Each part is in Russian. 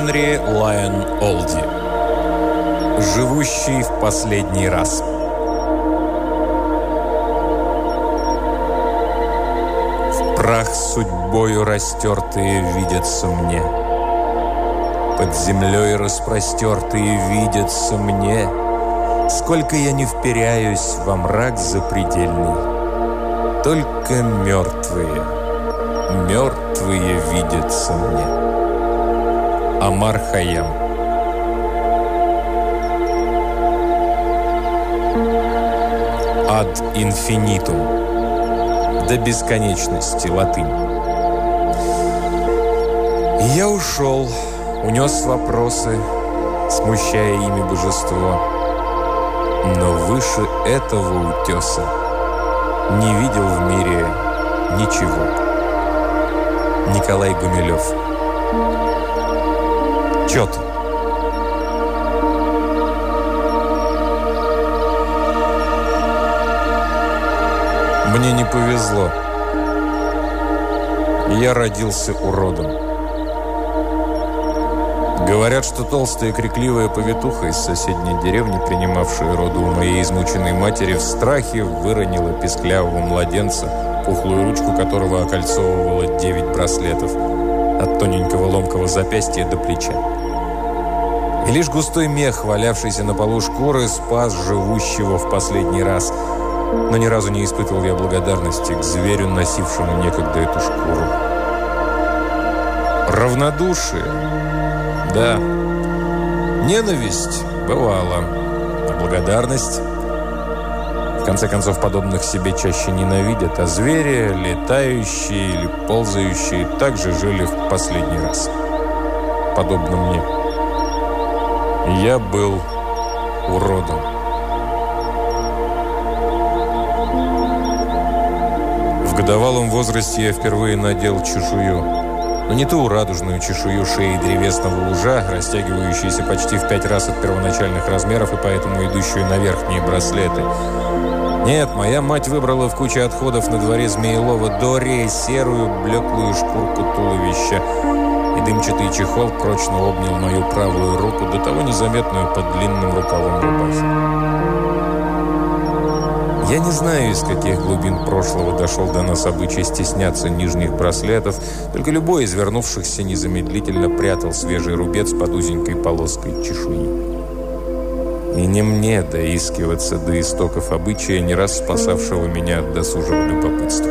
Генри Лайон Олди. Живущий в последний раз. В прах судьбою растертые видятся мне. Под землей распростертые видятся мне. Сколько я не вперяюсь во мрак запредельный, только мертвые видятся мне. Омар Хайям. Ad infinitum. До бесконечности. Латынь. И я ушел, унес вопросы, смущая ими божество. Но выше этого утеса не видел в мире ничего. Николай Гумилев. Чет. Мне не повезло. Я родился уродом. Говорят, что толстая крикливая повитуха из соседней деревни, принимавшая роды у моей измученной матери, в страхе выронила песклявого младенца, пухлую ручку которого окольцовывало 9 браслетов, от тоненького ломкого запястья до плеча. И лишь густой мех, валявшийся на полу шкуры, спас живущего в последний раз. Но ни разу не испытывал я благодарности к зверю, носившему некогда эту шкуру. Равнодушие. Да. Ненависть бывала. А благодарность? В конце концов, подобных себе чаще ненавидят, а звери, летающие или ползающие, также жили в последний раз. Подобно мне. Я был уродом. В годовалом возрасте я впервые надел чешую. Но не ту радужную чешую шеи древесного ужа, растягивающуюся почти в 5 раз от первоначальных размеров и поэтому идущую на верхние браслеты. Нет, моя мать выбрала в куче отходов на дворе Змеелова Дории серую блеклую шкурку туловища, и дымчатый чехол прочно обнял мою правую руку, до того незаметную под длинным рукавом рубахи. Я не знаю, из каких глубин прошлого дошел до нас обычай стесняться нижних браслетов, только любой из вернувшихся незамедлительно прятал свежий рубец под узенькой полоской чешуи. И не мне доискиваться до истоков обычая, не раз спасавшего меня от досужего любопытства.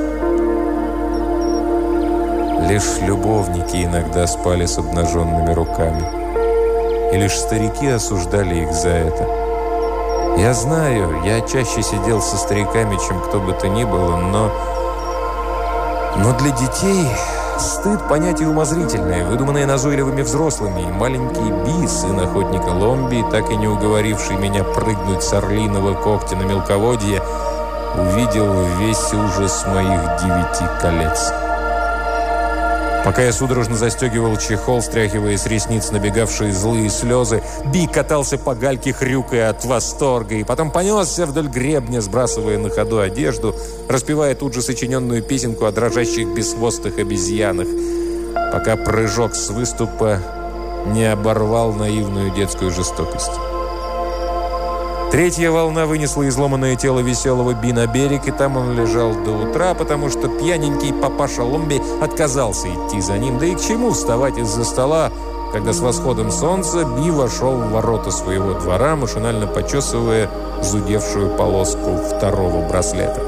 Лишь любовники иногда спали с обнаженными руками, и лишь старики осуждали их за это. Я знаю, я чаще сидел со стариками, чем кто бы то ни было, но для детей стыд – понятие умозрительное, выдуманное назойливыми взрослыми, и маленький Би, сын охотника Ломби, так и не уговоривший меня прыгнуть с орлиного когтя на мелководье, увидел весь ужас моих 9 колец. Пока я судорожно застегивал чехол, стряхивая с ресниц набегавшие злые слезы, Би катался по гальке, хрюкая от восторга, и потом понесся вдоль гребня, сбрасывая на ходу одежду, распевая тут же сочиненную песенку о дрожащих бесхвостых обезьянах, пока прыжок с выступа не оборвал наивную детскую жестокость. Третья волна вынесла изломанное тело веселого Би на берег, и там он лежал до утра, потому что пьяненький папаша Ломби отказался идти за ним. Да и к чему вставать из-за стола, когда с восходом солнца Би вошел в ворота своего двора, машинально почесывая зудевшую полоску 2-го браслета.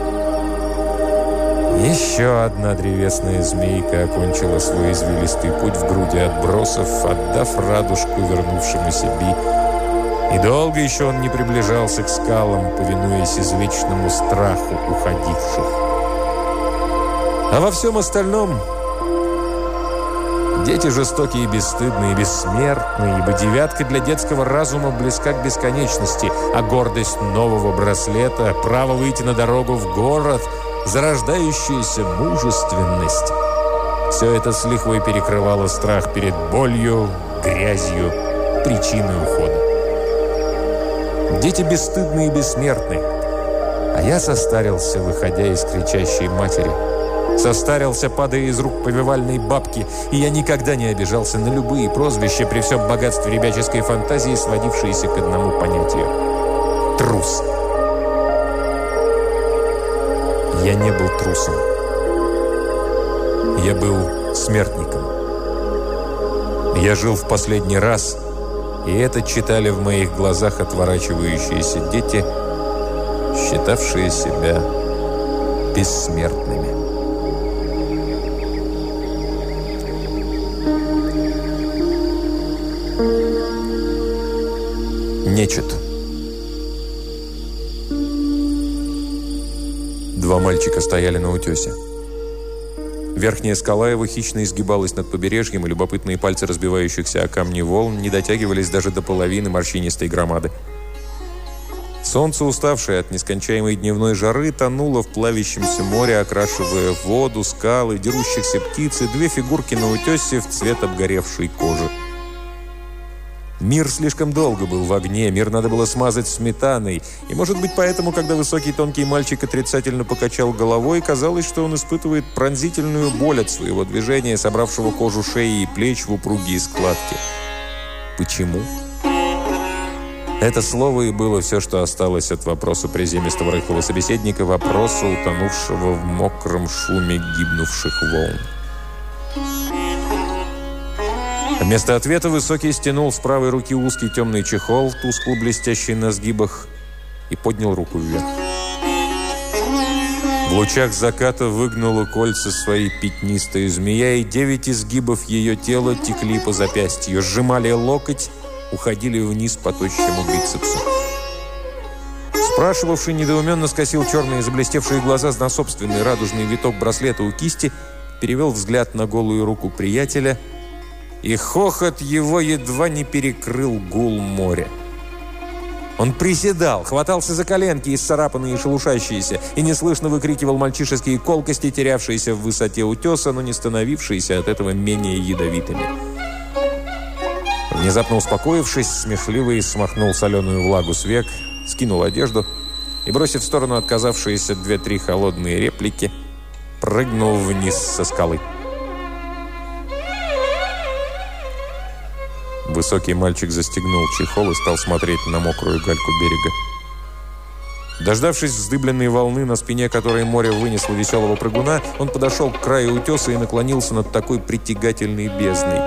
Еще одна древесная змейка окончила свой извилистый путь в груди отбросов, отдав радужку вернувшемуся Би. И долго еще он не приближался к скалам, повинуясь извечному страху уходивших. А во всем остальном дети жестокие и бесстыдные, и бессмертные, ибо 9 для детского разума близка к бесконечности, а гордость нового браслета, право выйти на дорогу в город, зарождающаяся мужественность – все это с лихвой перекрывало страх перед болью, грязью, причиной ухода. Дети бесстыдные и бессмертны, а я состарился, выходя из кричащей матери. Состарился, падая из рук повивальной бабки, и я никогда не обижался на любые прозвища при всем богатстве ребяческой фантазии, сводившиеся к одному понятию – трус. Я не был трусом. Я был смертником. Я жил в последний раз, и это читали в моих глазах отворачивающиеся дети, считавшие себя бессмертными. Нечет. Два мальчика стояли на утесе. Верхняя скала его хищно изгибалась над побережьем, и любопытные пальцы разбивающихся о камни волн не дотягивались даже до половины морщинистой громады. Солнце, уставшее от нескончаемой дневной жары, тонуло в плавящемся море, окрашивая воду, скалы, дерущихся птиц и две фигурки на утесе в цвет обгоревшей кожи. Мир слишком долго был в огне, мир надо было смазать сметаной. И, может быть, поэтому, когда высокий тонкий мальчик отрицательно покачал головой, казалось, что он испытывает пронзительную боль от своего движения, собравшего кожу шеи и плеч в упругие складки. Почему? Это слово и было все, что осталось от вопроса приземистого рыхлого собеседника, вопроса, утонувшего в мокром шуме гибнувших волн. Вместо ответа Высокий стянул с правой руки узкий темный чехол, тускло блестящий на сгибах, и поднял руку вверх. В лучах заката выгнула кольца своей пятнистая змея, и 9 изгибов ее тела текли по запястью, сжимали локоть, уходили вниз по тощему бицепсу. Спрашивавший недоуменно скосил черные заблестевшие глаза на собственный радужный виток браслета у кисти, перевел взгляд на голую руку приятеля, и хохот его едва не перекрыл гул моря. Он приседал, хватался за коленки, исцарапанные и шелушащиеся, и неслышно выкрикивал мальчишеские колкости, терявшиеся в высоте утеса, но не становившиеся от этого менее ядовитыми. Внезапно успокоившись, смешливый смахнул соленую влагу с век, скинул одежду и, бросив в сторону отказавшиеся 2-3 холодные реплики, прыгнул вниз со скалы. Высокий мальчик застегнул чехол и стал смотреть на мокрую гальку берега. Дождавшись вздыбленной волны, на спине которой море вынесло веселого прыгуна, он подошел к краю утеса и наклонился над такой притягательной бездной.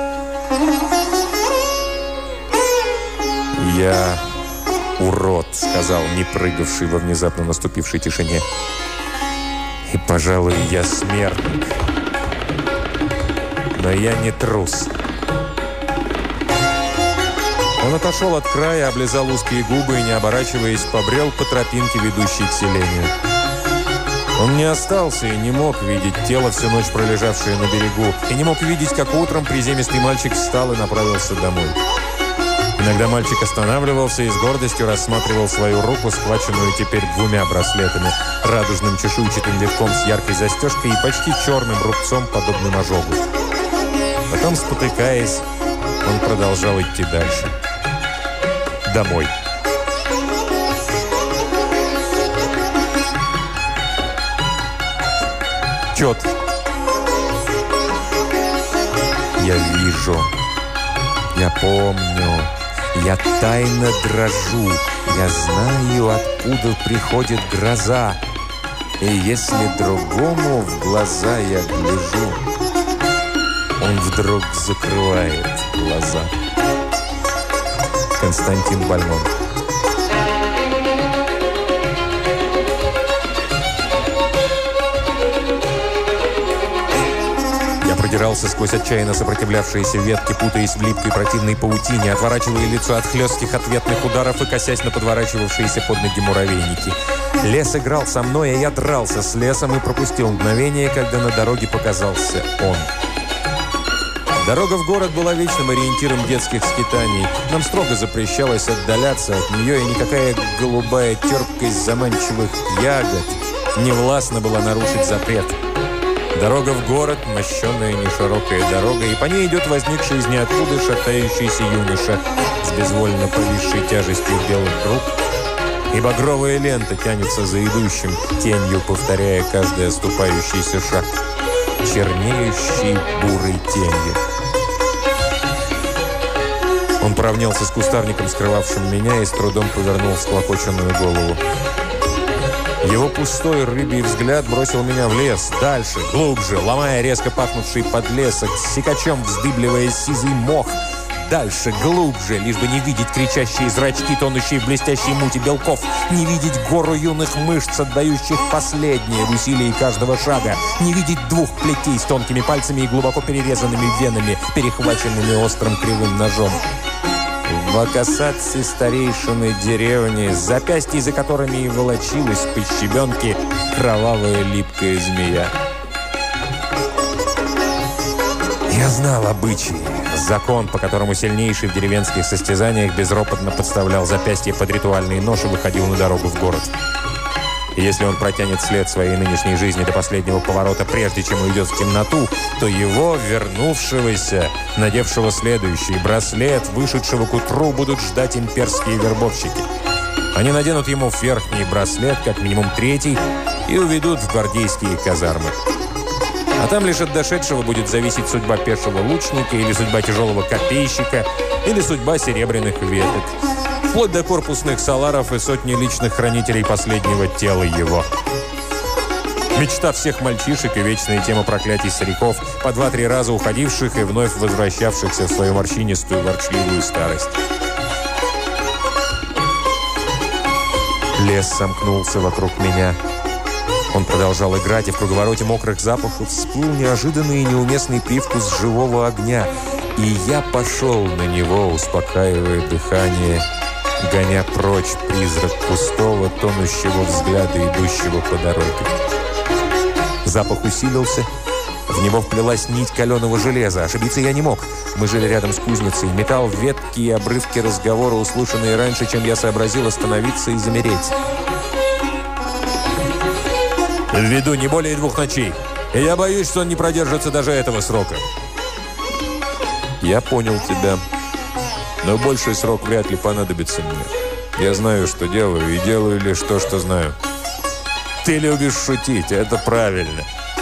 «Я урод», — сказал не прыгавший во внезапно наступившей тишине. «И, пожалуй, я смертник. Но я не трус». Он отошел от края, облизал узкие губы и, не оборачиваясь, побрел по тропинке, ведущей к селению. Он не остался и не мог видеть тело, всю ночь пролежавшее на берегу, и не мог видеть, как утром приземистый мальчик встал и направился домой. Иногда мальчик останавливался и с гордостью рассматривал свою руку, схваченную теперь 2 браслетами, радужным чешуйчатым витком с яркой застежкой и почти черным рубцом, подобным ожогу. Потом, спотыкаясь, он продолжал идти дальше. Домой. Чет. Я вижу. Я помню. Я тайно дрожу. Я знаю, откуда приходит гроза. И если другому в глаза я гляжу, он вдруг закрывает глаза. Константин Бальмонт. Я продирался сквозь отчаянно сопротивлявшиеся ветки, путаясь в липкой противной паутине, отворачивая лицо от хлестких ответных ударов и косясь на подворачивавшиеся под ноги муравейники. Лес играл со мной, а я дрался с лесом и пропустил мгновение, когда на дороге показался он. Дорога в город была вечным ориентиром детских скитаний. Нам строго запрещалось отдаляться от нее, и никакая голубая терпкость заманчивых ягод не властна была нарушить запрет. Дорога в город, мощенная неширокая дорога, и по ней идет возникший из ниоткуда шатающийся юноша с безвольно повисшей тяжестью белых рук, и багровая лента тянется за идущим, тенью повторяя каждый оступающийся шаг. чернеющей бурой тенью. Он поравнялся с кустарником, скрывавшим меня, и с трудом повернул всклокоченную голову. Его пустой рыбий взгляд бросил меня в лес, дальше, глубже, ломая резко пахнувший подлесок, секачом вздыбливая сизый мох. Дальше, глубже, лишь бы не видеть кричащие зрачки, тонущие в блестящей мути белков, не видеть гору юных мышц, отдающих последнее в усилии каждого шага, не видеть двух плетей с тонкими пальцами и глубоко перерезанными венами, перехваченными острым кривым ножом. В акасатсе старейшины деревни, запястья за которыми и волочилась по щебенке кровавая липкая змея. Я знал обычаи. Закон, по которому сильнейший в деревенских состязаниях безропотно подставлял запястье под ритуальный нож и выходил на дорогу в город. И если он протянет след своей нынешней жизни до последнего поворота, прежде чем уйдет в темноту, то его, вернувшегося, надевшего следующий браслет, вышедшего к утру, будут ждать имперские вербовщики. Они наденут ему верхний браслет, как минимум третий, и уведут в гвардейские казармы. А там лишь от дошедшего будет зависеть судьба пешего лучника, или судьба тяжелого копейщика, или судьба серебряных веток. Вплоть до корпусных саларов и сотни личных хранителей последнего тела его. Мечта всех мальчишек и вечная тема проклятий стариков, по 2-3 раза уходивших и вновь возвращавшихся в свою морщинистую, ворчливую старость. Лес сомкнулся вокруг меня. Он продолжал играть, и в круговороте мокрых запахов всплыл неожиданный и неуместный привкус живого огня. И я пошел на него, успокаивая дыхание, гоня прочь призрак пустого, тонущего взгляда, идущего по дороге. Запах усилился. В него вплелась нить каленого железа. Ошибиться я не мог. Мы жили рядом с кузницей. Металл ветки и обрывки разговора, услышанные раньше, чем я сообразил остановиться и замереть. В виду не более 2 ночей. И я боюсь, что он не продержится даже этого срока. Я понял тебя. Но больший срок вряд ли понадобится мне. Я знаю, что делаю, и делаю лишь то, что знаю. Ты любишь шутить, это правильно.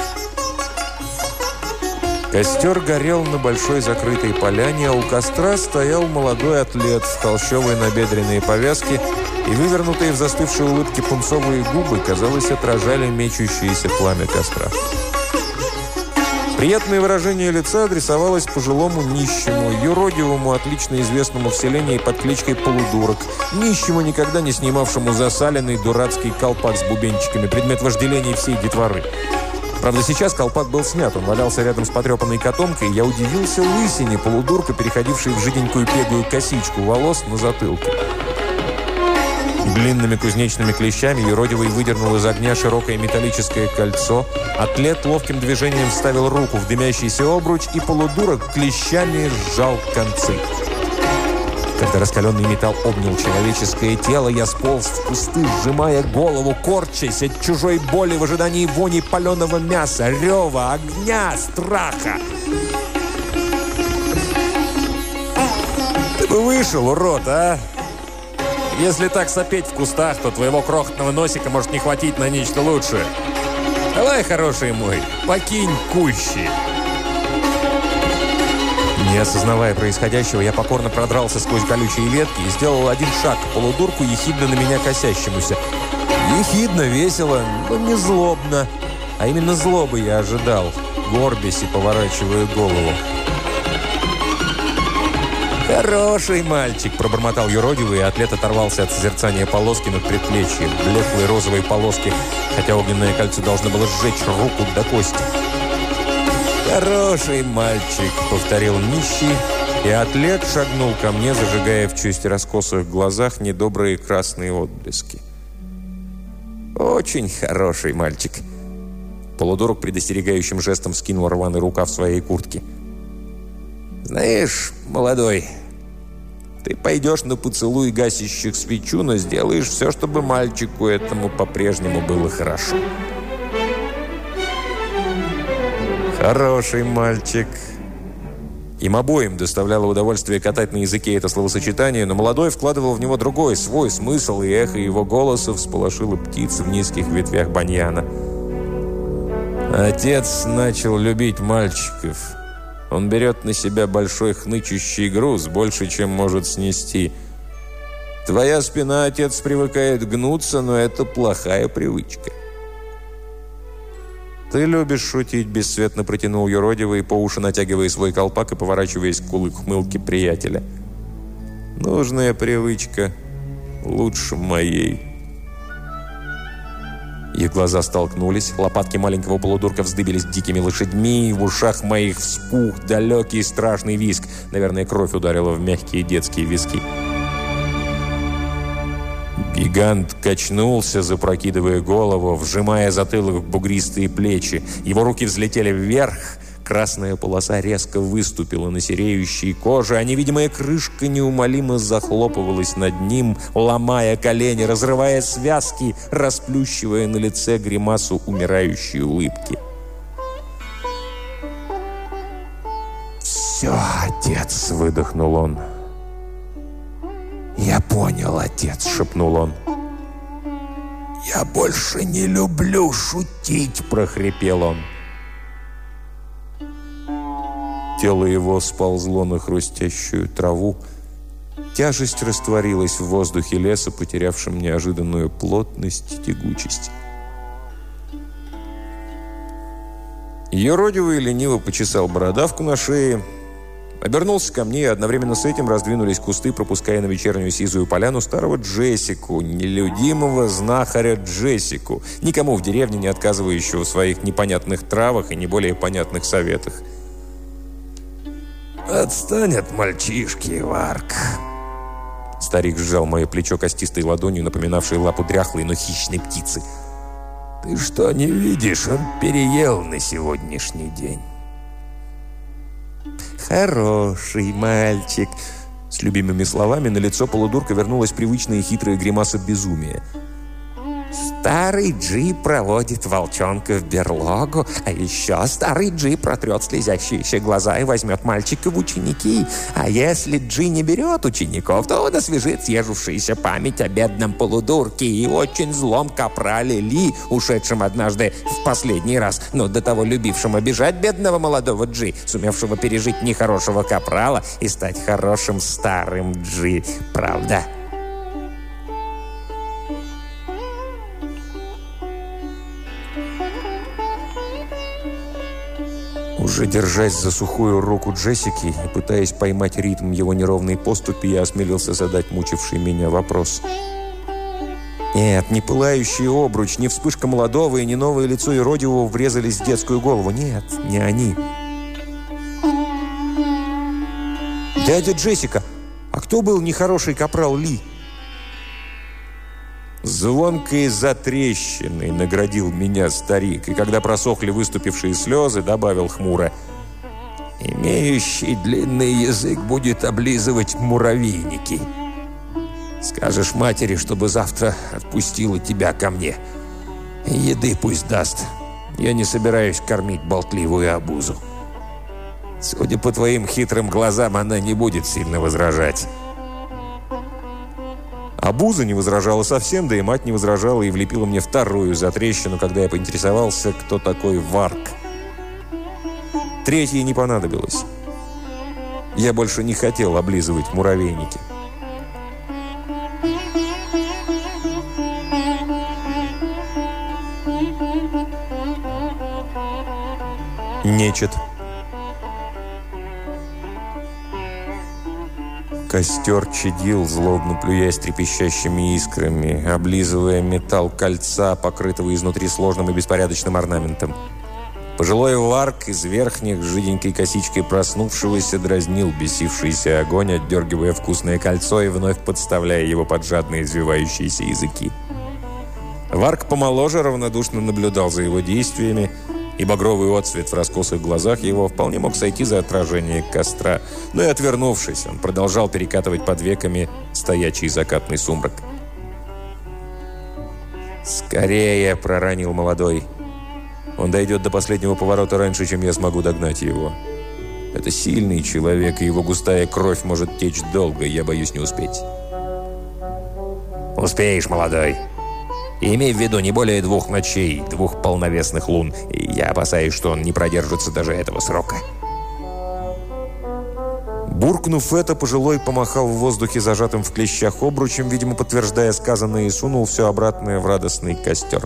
Костер горел на большой закрытой поляне, а у костра стоял молодой атлет в холщовой набедренной повязке, и вывернутые в застывшей улыбке пунцовые губы, казалось, отражали мечущееся пламя костра. Приятное выражение лица адресовалось пожилому нищему, юродивому, отлично известному в селении под кличкой Полудурок, нищему, никогда не снимавшему засаленный дурацкий колпак с бубенчиками, предмет вожделения всей детворы. Правда, сейчас колпак был снят, он валялся рядом с потрепанной котомкой, и я удивился лысине Полудурка, переходившей в жиденькую пегую косичку волос на затылке. Длинными кузнечными клещами юродивый выдернул из огня широкое металлическое кольцо. Атлет ловким движением вставил руку в дымящийся обруч, и Полудурок клещами сжал концы. Когда раскаленный металл обнял человеческое тело, я сполз в кусты, сжимая голову, корчась от чужой боли в ожидании вони паленого мяса, рева, огня, страха. Ты бы вышел, урод, а? Если так сопеть в кустах, то твоего крохотного носика может не хватить на нечто лучшее. Давай, хороший мой, покинь кущи. Не осознавая происходящего, я покорно продрался сквозь колючие ветки и сделал один шаг к Полудурку, ехидно на меня косящемуся. Ехидно, весело, но не злобно. А именно злобы я ожидал, горбясь и поворачивая голову. «Хороший мальчик!» – пробормотал юродивый, и атлет оторвался от созерцания полоски над предплечьем, блеклой розовой полоски, хотя огненное кольцо должно было сжечь руку до кости. «Хороший мальчик!» – повторил нищий, и атлет шагнул ко мне, зажигая в чуть раскосых глазах недобрые красные отблески. «Очень хороший мальчик!» Полудурок предостерегающим жестом скинул рваный рукав своей куртки. «Знаешь, молодой, ты пойдешь на поцелуй гасящих свечу, но сделаешь все, чтобы мальчику этому по-прежнему было хорошо». «Хороший мальчик». Им обоим доставляло удовольствие катать на языке это словосочетание, но молодой вкладывал в него другой, свой смысл, и эхо его голоса всполошило птиц в низких ветвях баньяна. Отец начал любить мальчиков. Он берет на себя большой хнычущий груз, больше, чем может снести. Твоя спина, отец, привыкает гнуться, но это плохая привычка. «Ты любишь шутить», – бесцветно протянул юродивый, по уши натягивая свой колпак и поворачиваясь к ухмылке приятеля. «Нужная привычка лучше моей». Их глаза столкнулись, лопатки маленького полудурка вздыбились дикими лошадьми, и в ушах моих вспух далекий и страшный визг. Наверное, кровь ударила в мягкие детские виски. Гигант качнулся, запрокидывая голову, вжимая затылок в бугристые плечи. Его руки взлетели вверх. Красная полоса резко выступила на сереющей коже, а невидимая крышка неумолимо захлопывалась над ним, ломая колени, разрывая связки, расплющивая на лице гримасу умирающей улыбки. «Все, отец!» – выдохнул он. «Я понял, отец!» – шепнул он. «Я больше не люблю шутить!» – прохрипел он. Тело его сползло на хрустящую траву. Тяжесть растворилась в воздухе леса, потерявшем неожиданную плотность и тягучесть. Юродивый лениво почесал бородавку на шее, обернулся ко мне, и одновременно с этим раздвинулись кусты, пропуская на вечернюю сизую поляну старого Джессику, нелюдимого знахаря Джессику, никому в деревне не отказывающего в своих непонятных травах и не более понятных советах. «Отстань от мальчишки, Варк!» Старик сжал мое плечо костистой ладонью, напоминавшей лапу дряхлой, но хищной птицы. «Ты что, не видишь? Он переел на сегодняшний день». «Хороший мальчик!» С любимыми словами на лицо полудурка вернулась привычная хитрая гримаса безумия. «Старый Джи проводит волчонка в берлогу, а еще старый Джи протрет слезящиеся глаза и возьмет мальчика в ученики. А если Джи не берет учеников, то он освежит съежившаяся память о бедном полудурке и очень злом капрале Ли, ушедшем однажды в последний раз, но до того любившем обижать бедного молодого Джи, сумевшего пережить нехорошего капрала и стать хорошим старым Джи. Правда?» Уже держась за сухую руку Джессики и пытаясь поймать ритм его неровной поступи, я осмелился задать мучивший меня вопрос. Нет, ни пылающий обруч, ни вспышка молодого и ни новое лицо юродивого врезались в детскую голову. Нет, не они. «Дядя Джессика, а кто был нехороший капрал Ли?» Звонкой затрещиной наградил меня старик, и когда просохли выступившие слезы, добавил хмуро: «Имеющий длинный язык будет облизывать муравейники. Скажешь матери, чтобы завтра отпустила тебя ко мне. Еды пусть даст. Я не собираюсь кормить болтливую обузу. Судя по твоим хитрым глазам, она не будет сильно возражать». Обуза не возражала совсем, да и мать не возражала и влепила мне вторую затрещину, когда я поинтересовался, кто такой Варк. Третьей не понадобилось. Я больше не хотел облизывать муравейники. Нечет. Костер чадил, злобно плюясь трепещащими искрами, облизывая металл кольца, покрытого изнутри сложным и беспорядочным орнаментом. Пожилой Варк из верхних, жиденькой косичкой проснувшегося, дразнил бесившийся огонь, отдергивая вкусное кольцо и вновь подставляя его под жадные извивающиеся языки. Варк помоложе равнодушно наблюдал за его действиями, и багровый отцвет в раскосых глазах его вполне мог сойти за отражение костра. Но и отвернувшись, он продолжал перекатывать под веками стоячий закатный сумрак. «Скорее!» – проронил молодой. «Он дойдет до последнего поворота раньше, чем я смогу догнать его. Это сильный человек, и его густая кровь может течь долго, я боюсь не успеть». «Успеешь, молодой!» И имей в виду не более 2 ночей, 2 полновесных лун. И я опасаюсь, что он не продержится даже этого срока». Буркнув это, пожилой помахал в воздухе зажатым в клещах обручем, видимо, подтверждая сказанное, и сунул все обратное в радостный костер.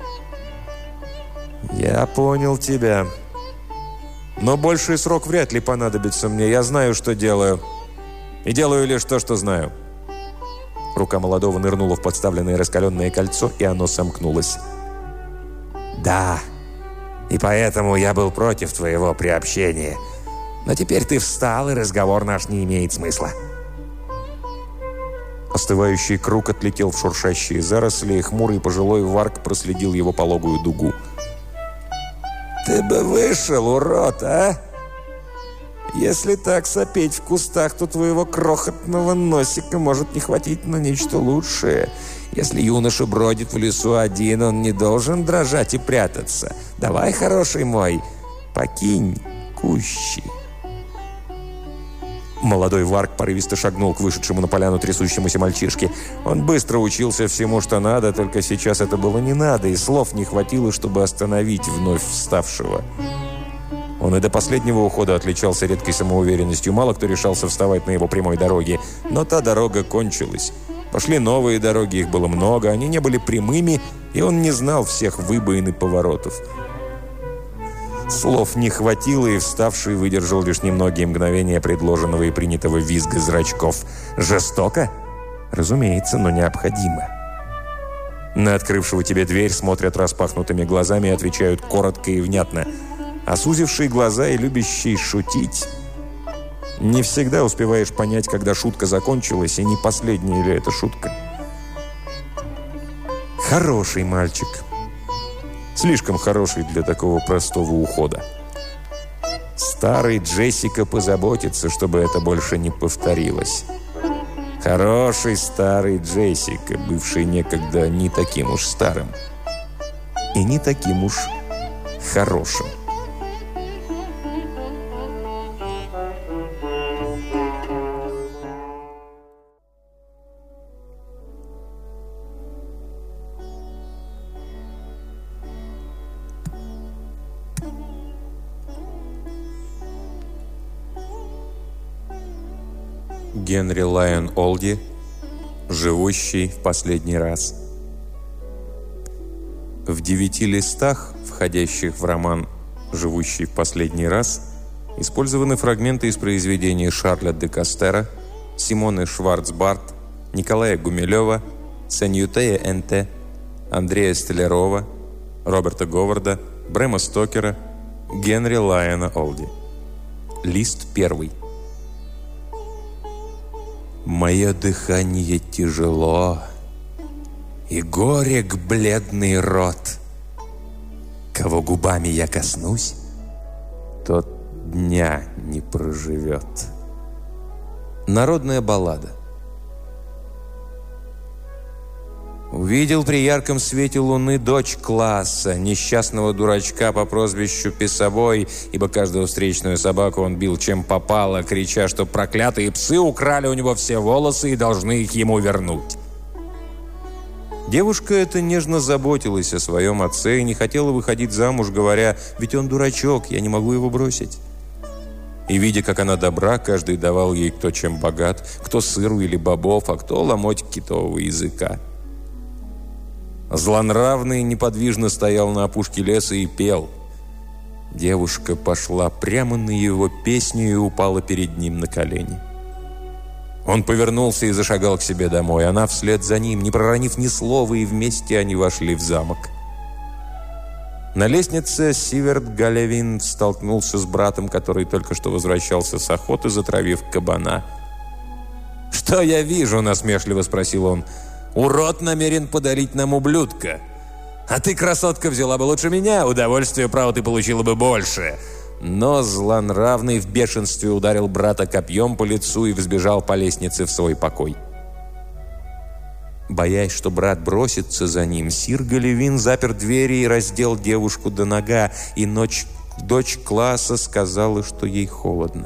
«Я понял тебя. Но больший срок вряд ли понадобится мне. Я знаю, что делаю. И делаю лишь то, что знаю». Рука молодого нырнула в подставленное раскаленное кольцо, и оно сомкнулось. «Да, и поэтому я был против твоего приобщения. Но теперь ты встал, и разговор наш не имеет смысла». Остывающий круг отлетел в шуршащие заросли, и хмурый пожилой варк проследил его пологую дугу. «Ты бы вышел, урод, а? Если так сопеть в кустах, то твоего крохотного носика может не хватить на нечто лучшее. Если юноша бродит в лесу один, он не должен дрожать и прятаться. Давай, хороший мой, покинь кущи». Молодой варк порывисто шагнул к вышедшему на поляну трясущемуся мальчишке. Он быстро учился всему, что надо, только сейчас это было не надо, и слов не хватило, чтобы остановить вновь вставшего. Он и до последнего ухода отличался редкой самоуверенностью. Мало кто решался вставать на его прямой дороге. Но та дорога кончилась. Пошли новые дороги, их было много, они не были прямыми, и он не знал всех выбоин и поворотов. Слов не хватило, и вставший выдержал лишь немногие мгновения предложенного и принятого визга зрачков. Жестоко? Разумеется, но необходимо. На открывшего тебе дверь смотрят распахнутыми глазами и отвечают коротко и внятно. А сузившие глаза и любящие шутить. Не всегда успеваешь понять, когда шутка закончилась, и не последняя ли это шутка. Хороший мальчик. Слишком хороший для такого простого ухода. Старый Джессика позаботится, чтобы это больше не повторилось. Хороший старый Джессика, бывший некогда не таким уж старым. И не таким уж хорошим. Генри Лайон Олди, живущий в последний раз. В 9 листах, входящих в роман «Живущий в последний раз», использованы фрагменты из произведений Шарля де Кастера, Симоны Шварцбарт, Николая Гумилева, Саньютея Н.Т., Андрея Столярова, Роберта Говарда, Брэма Стокера, Генри Лайона Олди. Лист 1. Мое дыхание тяжело, и горек бледный рот. Кого губами я коснусь, тот дня не проживет. Народная баллада. Увидел при ярком свете луны дочь класса, несчастного дурачка по прозвищу Песовой, ибо каждую встречную собаку он бил чем попало, крича, что проклятые псы украли у него все волосы и должны их ему вернуть. Девушка эта нежно заботилась о своем отце и не хотела выходить замуж, говоря: «Ведь он дурачок, я не могу его бросить». И, видя, как она добра, каждый давал ей кто чем богат, кто сыру или бобов, а кто ломоть китового языка. Злонравный неподвижно стоял на опушке леса и пел. Девушка пошла прямо на его песню и упала перед ним на колени. Он повернулся и зашагал к себе домой. Она вслед за ним, не проронив ни слова, и вместе они вошли в замок. На лестнице Сиверт Галевин столкнулся с братом, который только что возвращался с охоты, затравив кабана. «Что я вижу?» – насмешливо спросил он. «Урод намерен подарить нам ублюдка. А ты, красотка, взяла бы лучше меня. Удовольствие, право, ты получила бы больше». Но злонравный в бешенстве ударил брата копьем по лицу и взбежал по лестнице в свой покой. Боясь, что брат бросится за ним, сир Галевин запер двери и раздел девушку до нога, и дочь класса сказала, что ей холодно.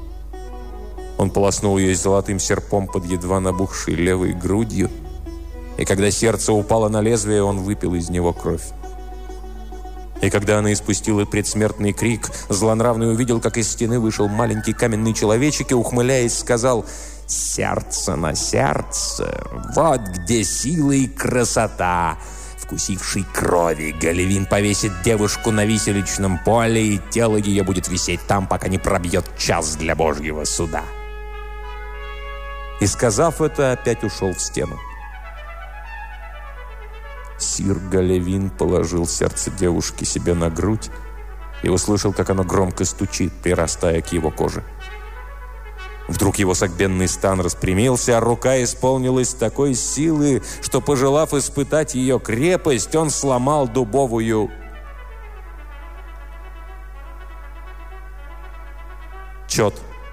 Он полоснул ее золотым серпом под едва набухшей левой грудью И когда сердце упало на лезвие, он выпил из него кровь. И когда она испустила предсмертный крик, злонравный увидел, как из стены вышел маленький каменный человечек и, ухмыляясь, сказал: «Сердце на сердце, вот где сила и красота. Вкусивший крови, Галевин повесит девушку на виселичном поле, и тело ее будет висеть там, пока не пробьет час для Божьего суда». И, сказав это, опять ушел в стену. Сир Галевин положил сердце девушки себе на грудь и услышал, как оно громко стучит, прирастая к его коже. Вдруг его согбенный стан распрямился, а рука исполнилась такой силы, что, пожелав испытать ее крепость, он сломал дубовую. Чет.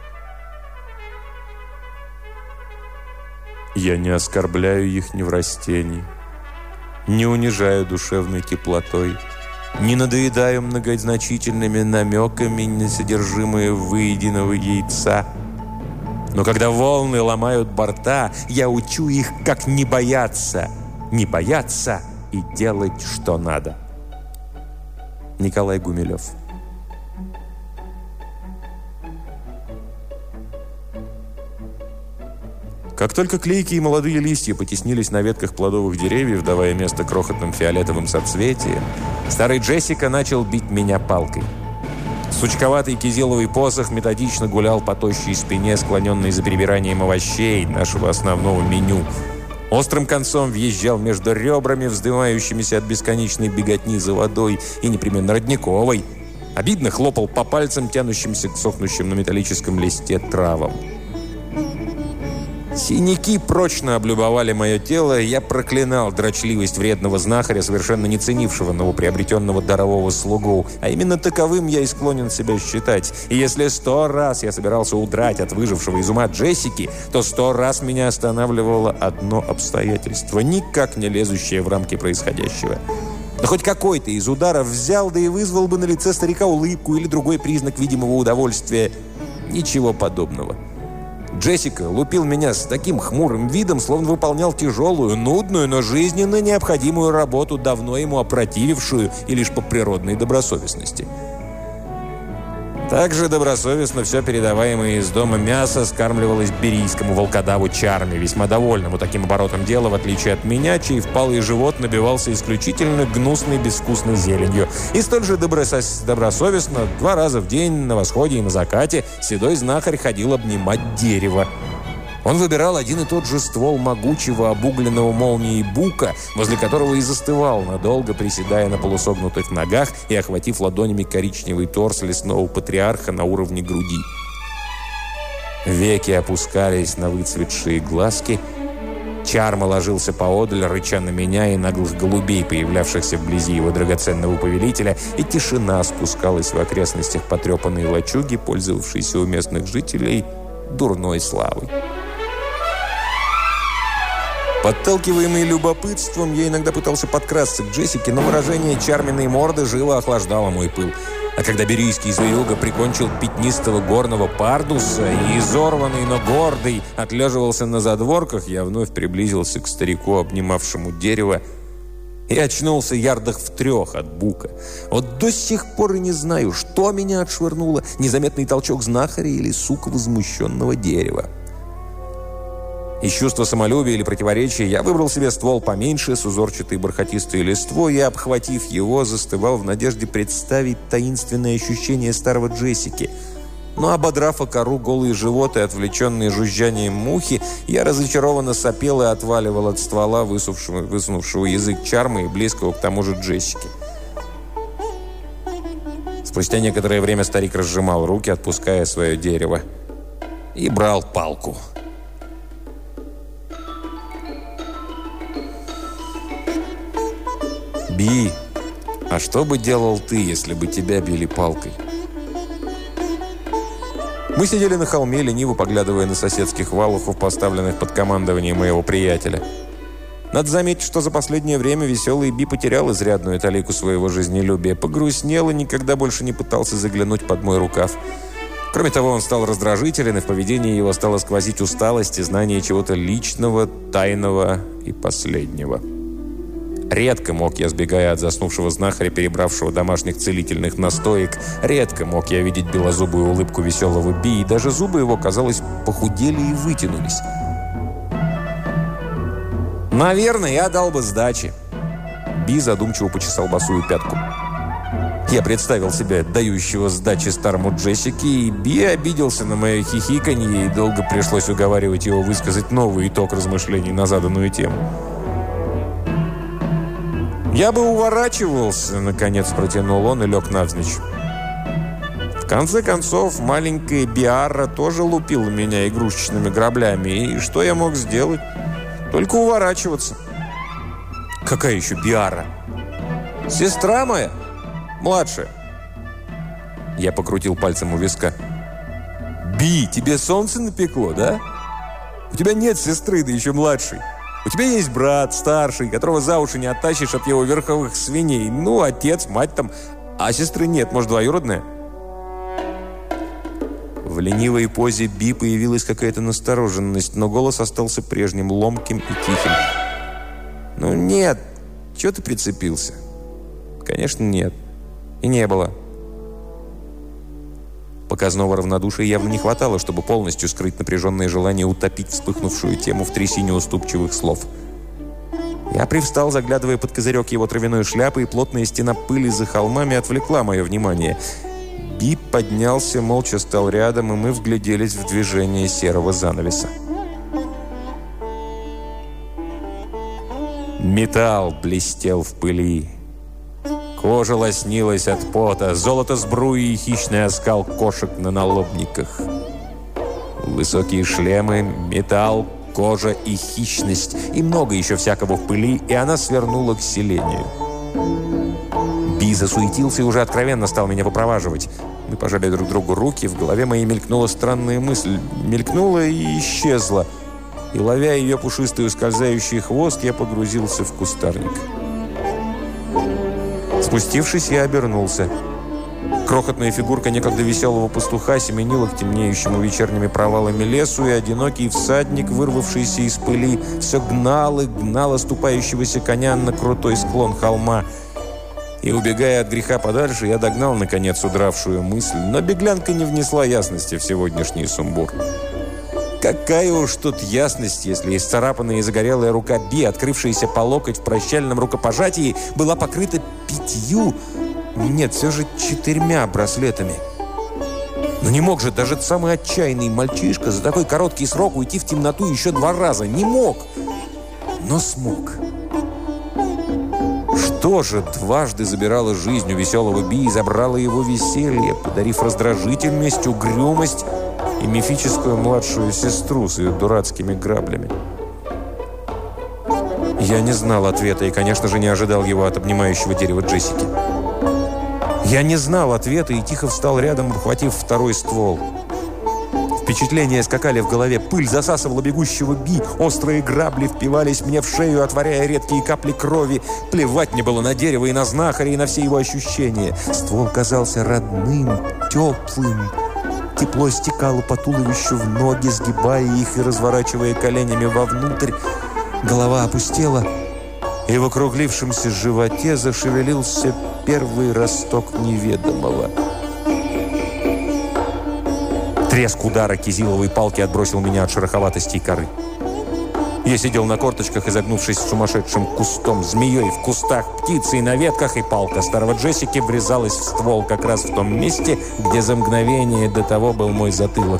Я не оскорбляю их неврастений, не унижаю душевной теплотой, не надоедаю многозначительными намеками на содержимое выеденного яйца. Но когда волны ломают борта, я учу их, как не бояться и делать, что надо. Николай Гумилев. Как только клейкие молодые листья потеснились на ветках плодовых деревьев, давая место крохотным фиолетовым соцветиям, старый Джессика начал бить меня палкой. Сучковатый кизиловый посох методично гулял по тощей спине, склоненной за перебиранием овощей нашего основного меню. Острым концом въезжал между ребрами, вздымающимися от бесконечной беготни за водой, и непременно родниковой. Обидно хлопал по пальцам, тянущимся к сохнущим на металлическом листе травам. Синяки прочно облюбовали мое тело, и я проклинал дрочливость вредного знахаря, совершенно не ценившего новоприобретенного дарового слугу. А именно таковым я и склонен себя считать. И если 100 раз я собирался удрать от выжившего из ума Джессики, то 100 раз меня останавливало одно обстоятельство, никак не лезущее в рамки происходящего. Да хоть какой-то из ударов взял, да и вызвал бы на лице старика улыбку или другой признак видимого удовольствия. Ничего подобного. Джессика лупил меня с таким хмурым видом, словно выполнял тяжелую, нудную, но жизненно необходимую работу, давно ему опротивившую и лишь по природной добросовестности. Также добросовестно все передаваемое из дома мясо скармливалось берийскому волкодаву Чарме, весьма довольному таким оборотом дела, в отличие от меня, чей впалый живот набивался исключительно гнусной безвкусной зеленью. И столь же добросовестно 2 раза в день на восходе и на закате седой знахарь ходил обнимать дерево. Он выбирал один и тот же ствол могучего обугленного молнией бука, возле которого и застывал, надолго приседая на полусогнутых ногах и охватив ладонями коричневый торс лесного патриарха на уровне груди. Веки опускались на выцветшие глазки. Чарма ложился поодаль, рыча на меня и наглых голубей, появлявшихся вблизи его драгоценного повелителя, и тишина спускалась в окрестностях потрепанной лачуги, пользовавшейся у местных жителей дурной славой. Подталкиваемый любопытством, я иногда пытался подкрасться к Джессике, но выражение Чарминой морды живо охлаждало мой пыл. А когда берийский зверюга прикончил пятнистого горного пардуса и, изорванный, но гордый, отлеживался на задворках, я вновь приблизился к старику, обнимавшему дерево, и очнулся ярдах в 3 от бука. Вот до сих пор и не знаю, что меня отшвырнуло, незаметный толчок знахаря или сука возмущенного дерева. Из чувства самолюбия или противоречия я выбрал себе ствол поменьше, с узорчатой бархатистой листвой, и, обхватив его, застывал в надежде представить таинственное ощущение старого Джессики. Но, ободрав о кору голый живот и отвлеченные жужжанием мухи, я разочарованно сопел и отваливал от ствола высунувшего язык Чармы и близкого к тому же Джессики. Спустя некоторое время старик разжимал руки, отпуская свое дерево, и брал палку. «Би, а что бы делал ты, если бы тебя били палкой?» Мы сидели на холме, лениво поглядывая на соседских валухов, поставленных под командование моего приятеля. Надо заметить, что за последнее время веселый Би потерял изрядную талику своего жизнелюбия, погрустнел и никогда больше не пытался заглянуть под мой рукав. Кроме того, он стал раздражителен, и в поведении его стало сквозить усталость и знание чего-то личного, тайного и последнего. Редко мог я, сбегая от заснувшего знахаря, перебравшего домашних целительных настоек, редко мог я видеть белозубую улыбку веселого Би, и даже зубы его, казалось, похудели и вытянулись. «Наверное, я дал бы сдачи». Би задумчиво почесал босую пятку. Я представил себя дающего сдачи старому Джессике, и Би обиделся на мое хихиканье, и долго пришлось уговаривать его высказать новый итог размышлений на заданную тему. «Я бы уворачивался», — наконец протянул он и лег навзничь. В конце концов, маленькая Биарра тоже лупила меня игрушечными граблями, и что я мог сделать? Только уворачиваться. «Какая еще Биарра?» «Сестра моя. Младшая». Я покрутил пальцем у виска. «Би, тебе солнце напекло, да? У тебя нет сестры, да еще младшей. У тебя есть брат старший, которого за уши не оттащишь от его верховых свиней. Ну, отец, мать там. А сестры нет, может, двоюродная?» В ленивой позе Би появилась какая-то настороженность, но голос остался прежним, ломким и тихим. «Ну нет, чего ты прицепился?» «Конечно, нет. И не было». Показного равнодушия явно не хватало, чтобы полностью скрыть напряженное желание утопить вспыхнувшую тему в трясине уступчивых слов. Я привстал, заглядывая под козырек его травяной шляпы, и плотная стена пыли за холмами отвлекла мое внимание. Би поднялся, молча стал рядом, и мы вгляделись в движение серого занавеса. Металл блестел в пыли. Кожа лоснилась от пота, золото сбруи и хищный оскал кошек на налобниках. Высокие шлемы, металл, кожа и хищность, и много еще всякого в пыли, и она свернула к селению. Би засуетился и уже откровенно стал меня выпроваживать. Мы пожали друг другу руки, в голове моей мелькнула странная мысль. Мелькнула и исчезла. И, ловя ее пушистый ускользающий хвост, я погрузился в кустарник. Спустившись, я обернулся. Крохотная фигурка некогда веселого пастуха семенила к темнеющему вечерними провалами лесу, и одинокий всадник, вырвавшийся из пыли, все гнал и гнал оступающегося коня на крутой склон холма. И, убегая от греха подальше, я догнал, наконец, удравшую мысль, но беглянка не внесла ясности в сегодняшний сумбур. Какая уж тут ясность, если исцарапанная и загорелая рука Би, открывшаяся по локоть в прощальном рукопожатии, была покрыта 5, нет, все же 4 браслетами. Но не мог же даже самый отчаянный мальчишка за такой короткий срок уйти в темноту еще 2 раза. Не мог, но смог. Что же дважды забирало жизнь у веселого Би и забрало его веселье, подарив раздражительность, угрюмость и мифическую младшую сестру с ее дурацкими граблями? Я не знал ответа и, конечно же, не ожидал его от обнимающего дерева Джессики. Я не знал ответа и тихо встал рядом, обхватив второй ствол. Впечатления скакали в голове, пыль засасывала бегущего Би, острые грабли впивались мне в шею, отворяя редкие капли крови. Плевать мне было на дерево и на знахаря, и на все его ощущения. Ствол казался родным, теплым. Тепло стекало по туловищу в ноги, сгибая их и разворачивая коленями вовнутрь. Голова опустела, и в округлившемся животе зашевелился первый росток неведомого. Треск удара кизиловой палки отбросил меня от шероховатости и коры. Я сидел на корточках, изогнувшись сумасшедшим кустом, змеей в кустах, птицей на ветках, и палка старого Джессики врезалась в ствол как раз в том месте, где за мгновение до того был мой затылок.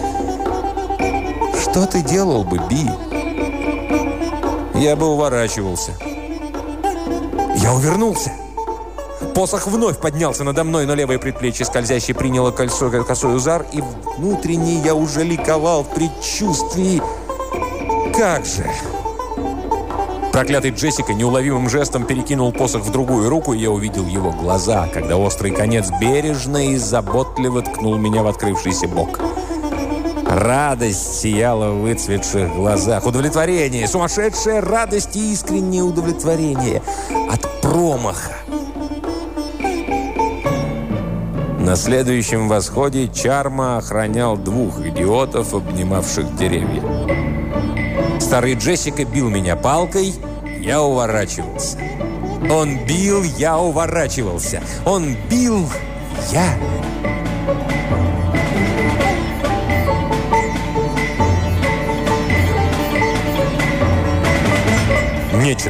«Что ты делал бы, Би?» «Я бы уворачивался». Я увернулся. Посох вновь поднялся надо мной, но левое предплечье скользящее приняло косой удар, и внутренне я уже ликовал в предчувствии. Как же! Проклятый Джессика неуловимым жестом перекинул посох в другую руку, и я увидел его глаза, когда острый конец бережно и заботливо ткнул меня в открывшийся бок. Радость сияла в выцветших глазах. Удовлетворение, сумасшедшая радость и искреннее удовлетворение от промаха. На следующем восходе Чарма охранял 2 идиотов, обнимавших деревья. Старый Джессика бил меня палкой, я уворачивался. Он бил, я уворачивался. Он бил, я... Нечет.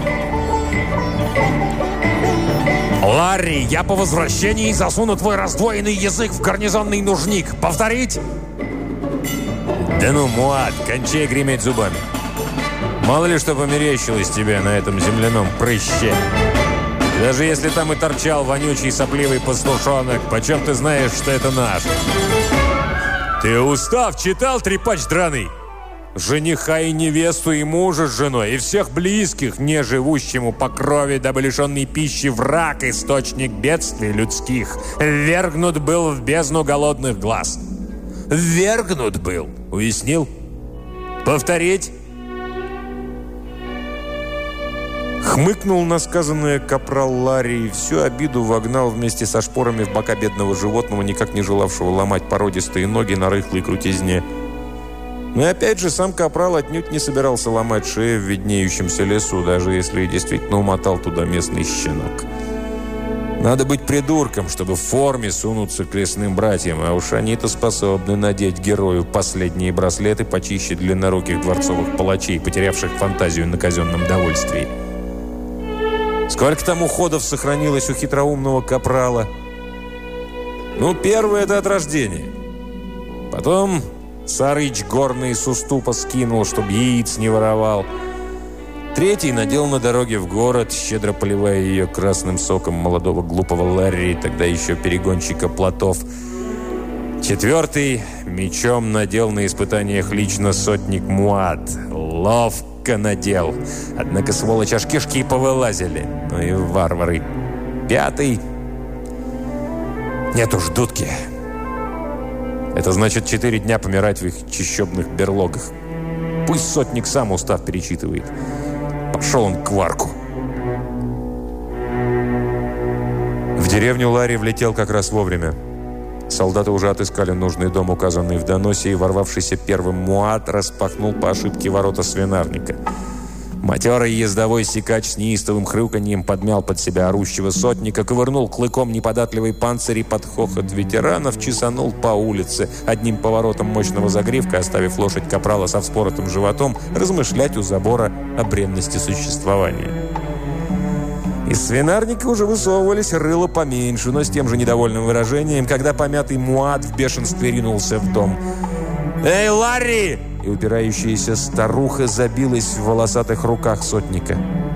«Ларри, я по возвращении засуну твой раздвоенный язык в гарнизонный нужник. Повторить?» «Да ну, Муад, кончай греметь зубами. Мало ли что померещилось тебе на этом земляном прыще. Даже если там и торчал вонючий сопливый пастушонок, почем ты знаешь, что это наш?» «Ты устав читал, трепач драный? Жениха и невесту, и мужа с женой, и всех близких, не живущему по крови, дабы лишенный пищи враг, источник бедствий людских, ввергнут был в бездну голодных глаз». «Ввергнут был», уяснил? «Повторить?» Хмыкнул на сказанное капрал Ларри и всю обиду вогнал вместе со шпорами в бока бедного животного, никак не желавшего ломать породистые ноги на рыхлой крутизне. Но и опять же, сам капрал отнюдь не собирался ломать шею в виднеющемся лесу, даже если и действительно умотал туда местный щенок. Надо быть придурком, чтобы в форме сунуться к лесным братьям, а уж они-то способны надеть герою последние браслеты почище длинноруких дворцовых палачей, потерявших фантазию на казенном довольствии. Сколько там уходов сохранилось у хитроумного капрала? Ну, первое – это от рождения. Потом Сарыч горный с уступа скинул, чтоб яиц не воровал. Третий надел на дороге в город, щедро поливая ее красным соком молодого глупого Ларри, тогда еще перегонщика плотов. Четвертый мечом надел на испытаниях лично сотник Муад. Ловко надел. Однако, сволочь, аж кишки повылазили. Ну и варвары. Пятый. Нет уж, дудки. Это значит 4 дня помирать в их чащобных берлогах. Пусть сотник сам устав перечитывает. Пошел он к Варку. В деревню Ларри влетел как раз вовремя. Солдаты уже отыскали нужный дом, указанный в доносе, и ворвавшийся первым Муад распахнул по ошибке ворота свинарника. Матерый ездовой сикач с неистовым хрюканьем подмял под себя орущего сотника, ковырнул клыком неподатливый панцирь и под хохот ветеранов чесанул по улице, одним поворотом мощного загривка, оставив лошадь капрала со вспоротым животом размышлять у забора о бренности существования. Из свинарника уже высовывались рыло поменьше, но с тем же недовольным выражением, когда помятый Муад в бешенстве ринулся в дом. «Эй, Ларри!» И упирающаяся старуха забилась в волосатых руках сотника.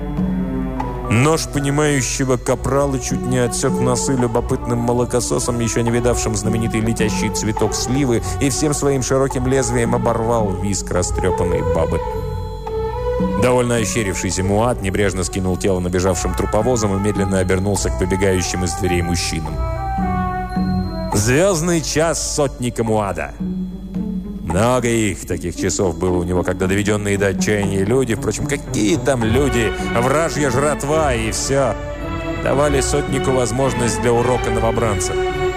Нож понимающего капрала чуть не отсек носы любопытным молокососом, еще не видавшим знаменитый летящий цветок сливы, и всем своим широким лезвием оборвал виск растрепанной бабы. Довольно ощерившийся Муад небрежно скинул тело набежавшим труповозом и медленно обернулся к побегающим из дверей мужчинам. «Звездный час сотника Муада!» Много их, таких часов, было у него, когда доведенные до отчаяния люди, впрочем, какие там люди, вражья жратва и все, давали сотнику возможность для урока новобранца.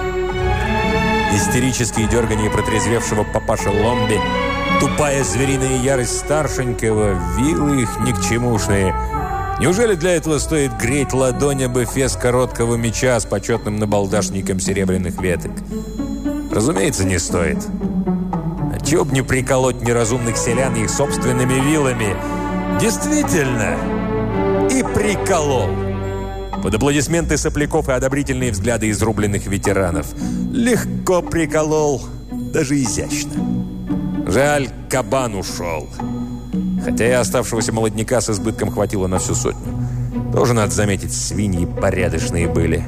Истерические дергания протрезвевшего папаша Ломби, тупая звериная ярость старшенького, вилы их ни к чемушные. Неужели для этого стоит греть ладонь об эфес короткого меча с почетным набалдашником серебряных веток? Разумеется, не стоит. Чего б не приколоть неразумных селян их собственными вилами? Действительно, и приколол. Под аплодисменты сопляков и одобрительные взгляды изрубленных ветеранов. Легко приколол, даже изящно. Жаль, кабан ушел. Хотя и оставшегося молодняка с избытком хватило на всю сотню. Тоже, надо заметить, свиньи порядочные были.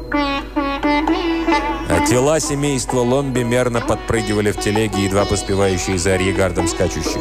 А тела семейства Ломби мерно подпрыгивали в телеге, едва поспевающие за арьегардом скачущих.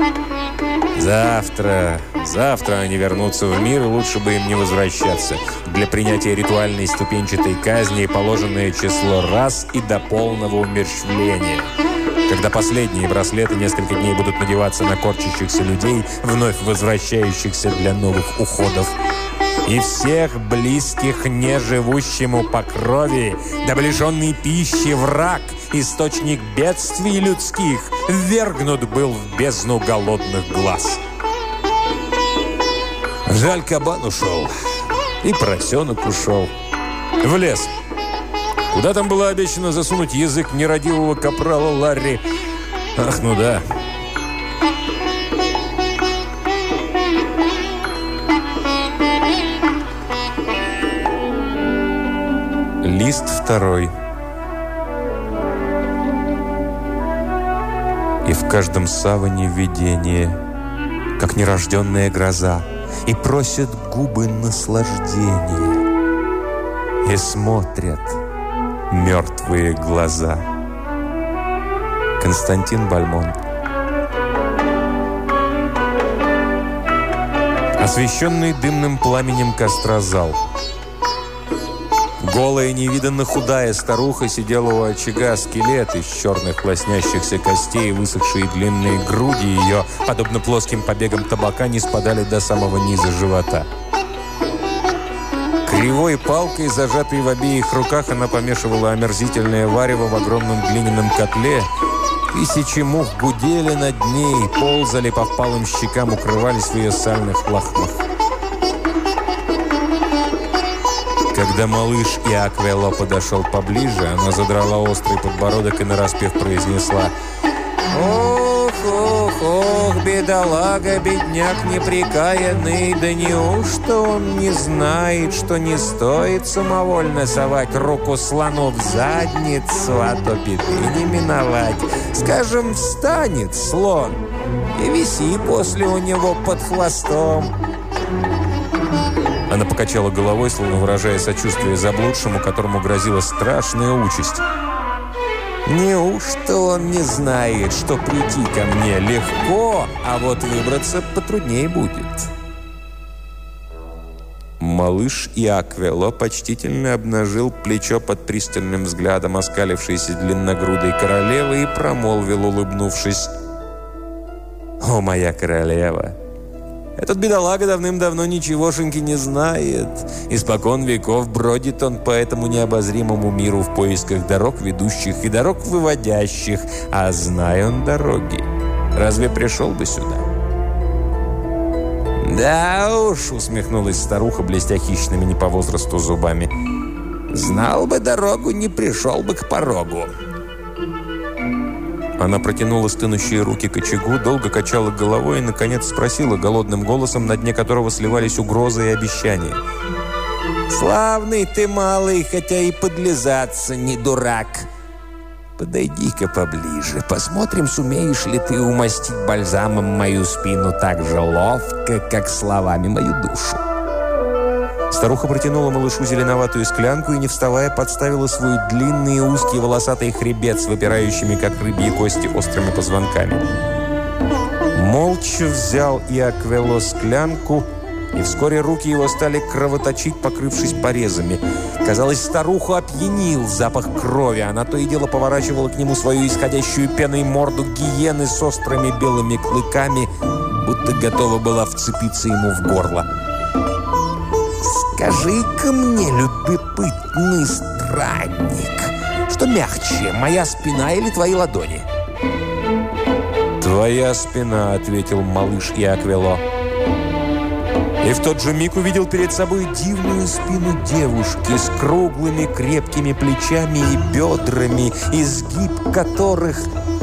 Завтра они вернутся в мир, и лучше бы им не возвращаться. Для принятия ритуальной ступенчатой казни положенное число раз и до полного умерщвления. Когда последние браслеты несколько дней будут надеваться на корчащихся людей, вновь возвращающихся для новых уходов. и всех близких неживущему по крови, доближенный пищи враг, источник бедствий людских, ввергнут был в бездну голодных глаз. Жаль, кабан ушел, и поросенок ушел. В лес. Куда там было обещано засунуть язык нерадивого капрала Ларри? Ах, ну да. Лист 2. И в каждом саване видение, как нерожденная гроза, и просят губы наслаждения, и смотрят мертвые глаза. Константин Бальмонт. Освещенный дымным пламенем костра зал. Голая, невиданно худая старуха сидела у очага, скелет из черных лоснящихся костей, высохшие длинные груди ее, подобно плоским побегам табака, не спадали до самого низа живота. Кривой палкой, зажатой в обеих руках, она помешивала омерзительное варево в огромном глиняном котле. Тысячи мух гудели над ней, ползали по впалым щекам, укрывались в ее сальных лохмах. Когда малыш Иаквело подошел поближе, она задрала острый подбородок и нараспев произнесла: «Ох, ох, ох, бедолага, бедняк непрекаянный, да неужто он не знает, что не стоит самовольно совать руку слону в задницу, а то беды не миновать. Скажем, встанет слон и виси после у него под хвостом». Она покачала головой, словно выражая сочувствие заблудшему, которому грозила страшная участь. «Неужто он не знает, что прийти ко мне легко, а вот выбраться потрудней будет?» Малыш Иаквело почтительно обнажил плечо под пристальным взглядом оскалившейся длинногрудой королевы и промолвил, улыбнувшись: «О, моя королева! Этот бедолага давным-давно ничегошеньки не знает. Испокон веков бродит он по этому необозримому миру в поисках дорог ведущих и дорог выводящих. А зная он дороги, разве пришел бы сюда?» «Да уж», — усмехнулась старуха, блестя хищными не по возрасту зубами, «знал бы дорогу, не пришел бы к порогу». Она протянула стынущие руки к очагу, долго качала головой и, наконец, спросила голодным голосом, на дне которого сливались угрозы и обещания: «Славный ты, малый, хотя и подлизаться не дурак. Подойди-ка поближе, посмотрим, сумеешь ли ты умастить бальзамом мою спину так же ловко, как словами мою душу». Старуха протянула малышу зеленоватую склянку и, не вставая, подставила свой длинный и узкий волосатый хребет с выпирающими, как рыбьи кости, острыми позвонками. Молча взял Иаквело склянку, и вскоре руки его стали кровоточить, покрывшись порезами. Казалось, старуху опьянил запах крови. Она то и дело поворачивала к нему свою исходящую пеной морду гиены с острыми белыми клыками, будто готова была вцепиться ему в горло. «Скажи-ка мне, любопытный странник, что мягче, моя спина или твои ладони?» «Твоя спина», — ответил малыш Иаквело. И в тот же миг увидел перед собой дивную спину девушки с круглыми крепкими плечами и бедрами, изгиб которых...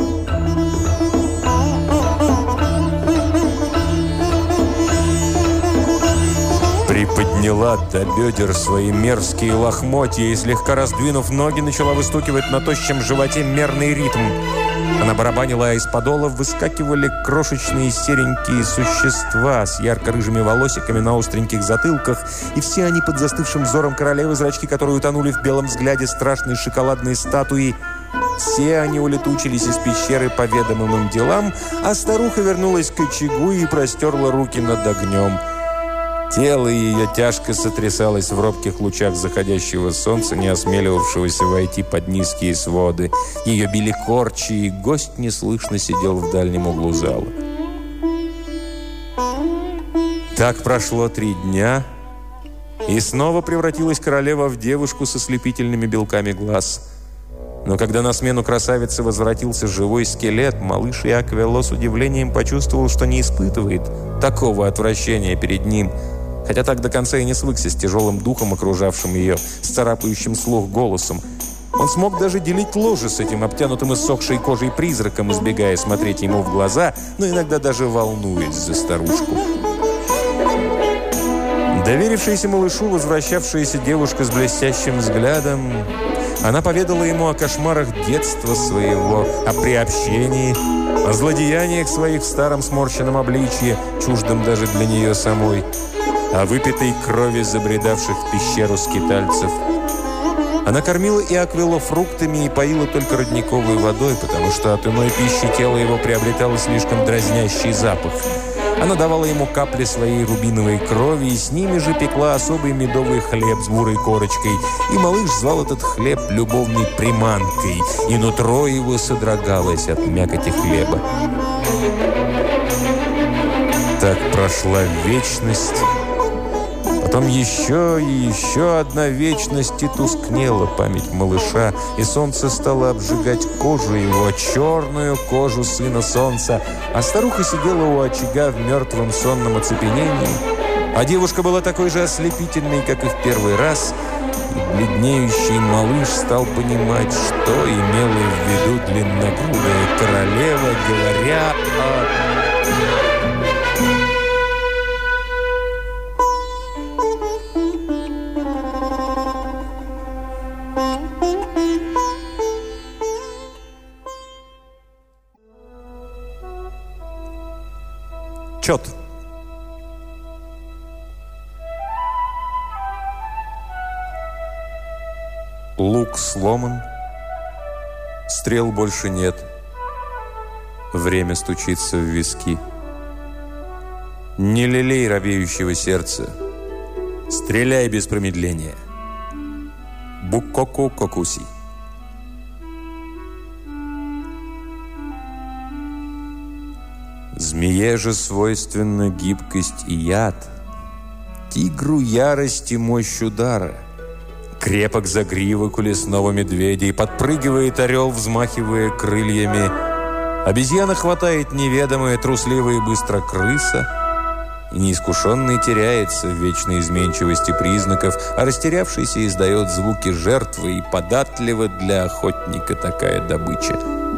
Приподняла до бедер свои мерзкие лохмотья и, слегка раздвинув ноги, начала выстукивать на тощем животе мерный ритм. Она барабанила, а из подола выскакивали крошечные серенькие существа с ярко-рыжими волосиками на остреньких затылках, и все они под застывшим взором королевы, зрачки которой утонули в белом взгляде страшной шоколадной статуи. Все они улетучились из пещеры по ведомым им делам, а старуха вернулась к очагу и простерла руки над огнем. Тело ее тяжко сотрясалось в робких лучах заходящего солнца, не осмеливавшегося войти под низкие своды. Ее били корчи, и гость неслышно сидел в дальнем углу зала. Так прошло 3 дня, И снова превратилась королева в девушку со слепительными белками глаз. Но когда на смену красавицы возвратился живой скелет, малыш Иаквело с удивлением почувствовал, что не испытывает такого отвращения перед ним, хотя так до конца и не свыкся с тяжелым духом, окружавшим ее, с царапающим слух голосом. Он смог даже делить ложе с этим обтянутым иссохшей кожей призраком, избегая смотреть ему в глаза, но иногда даже волнуясь за старушку. Доверившаяся малышу возвращавшаяся девушка с блестящим взглядом, она поведала ему о кошмарах детства своего, о приобщении, о злодеяниях своих в старом сморщенном обличье, чуждом даже для нее самой, о выпитой крови забредавших в пещеру скитальцев. Она кормила Иаквело фруктами и поила только родниковой водой, потому что от иной пищи тело его приобретало слишком дразнящий запах. Она давала ему капли своей рубиновой крови и с ними же пекла особый медовый хлеб с бурой корочкой. И малыш звал этот хлеб любовной приманкой, и нутро его содрогалось от мякоти хлеба. Так прошла вечность. Потом еще и еще одна вечность, и тускнела память малыша, и солнце стало обжигать кожу его, черную кожу сына солнца, а старуха сидела у очага в мертвом сонном оцепенении, а девушка была такой же ослепительной, как и в первый раз, и бледнеющий малыш стал понимать, что имела в виду длинногрудая королева, говоря о... Чет. Лук сломан, стрел больше нет, время стучится в виски. Не лелей робеющего сердца, стреляй без промедления. Буккоку кокуси. Змее же свойственна гибкость и яд, тигру ярость и мощь удара. Крепок загривок у лесного медведя, и подпрыгивает орел, взмахивая крыльями. Обезьяна хватает неведомая, трусливая и быстро крыса. И неискушенный теряется в вечной изменчивости признаков, а растерявшийся издает звуки жертвы, и податлива для охотника такая добыча.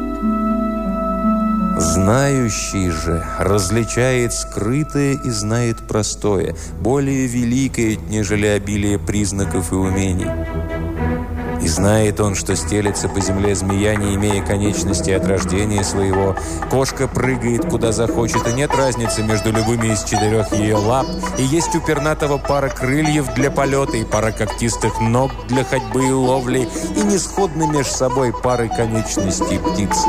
Знающий же различает скрытое и знает простое, более великое, нежели обилие признаков и умений. И знает он, что стелется по земле змея, не имея конечности от рождения своего. Кошка прыгает, куда захочет, и нет разницы между любыми из 4 ее лап. И есть у пернатого пара крыльев для полета и пара когтистых ног для ходьбы и ловли, и не сходны меж собой пары конечностей птицы.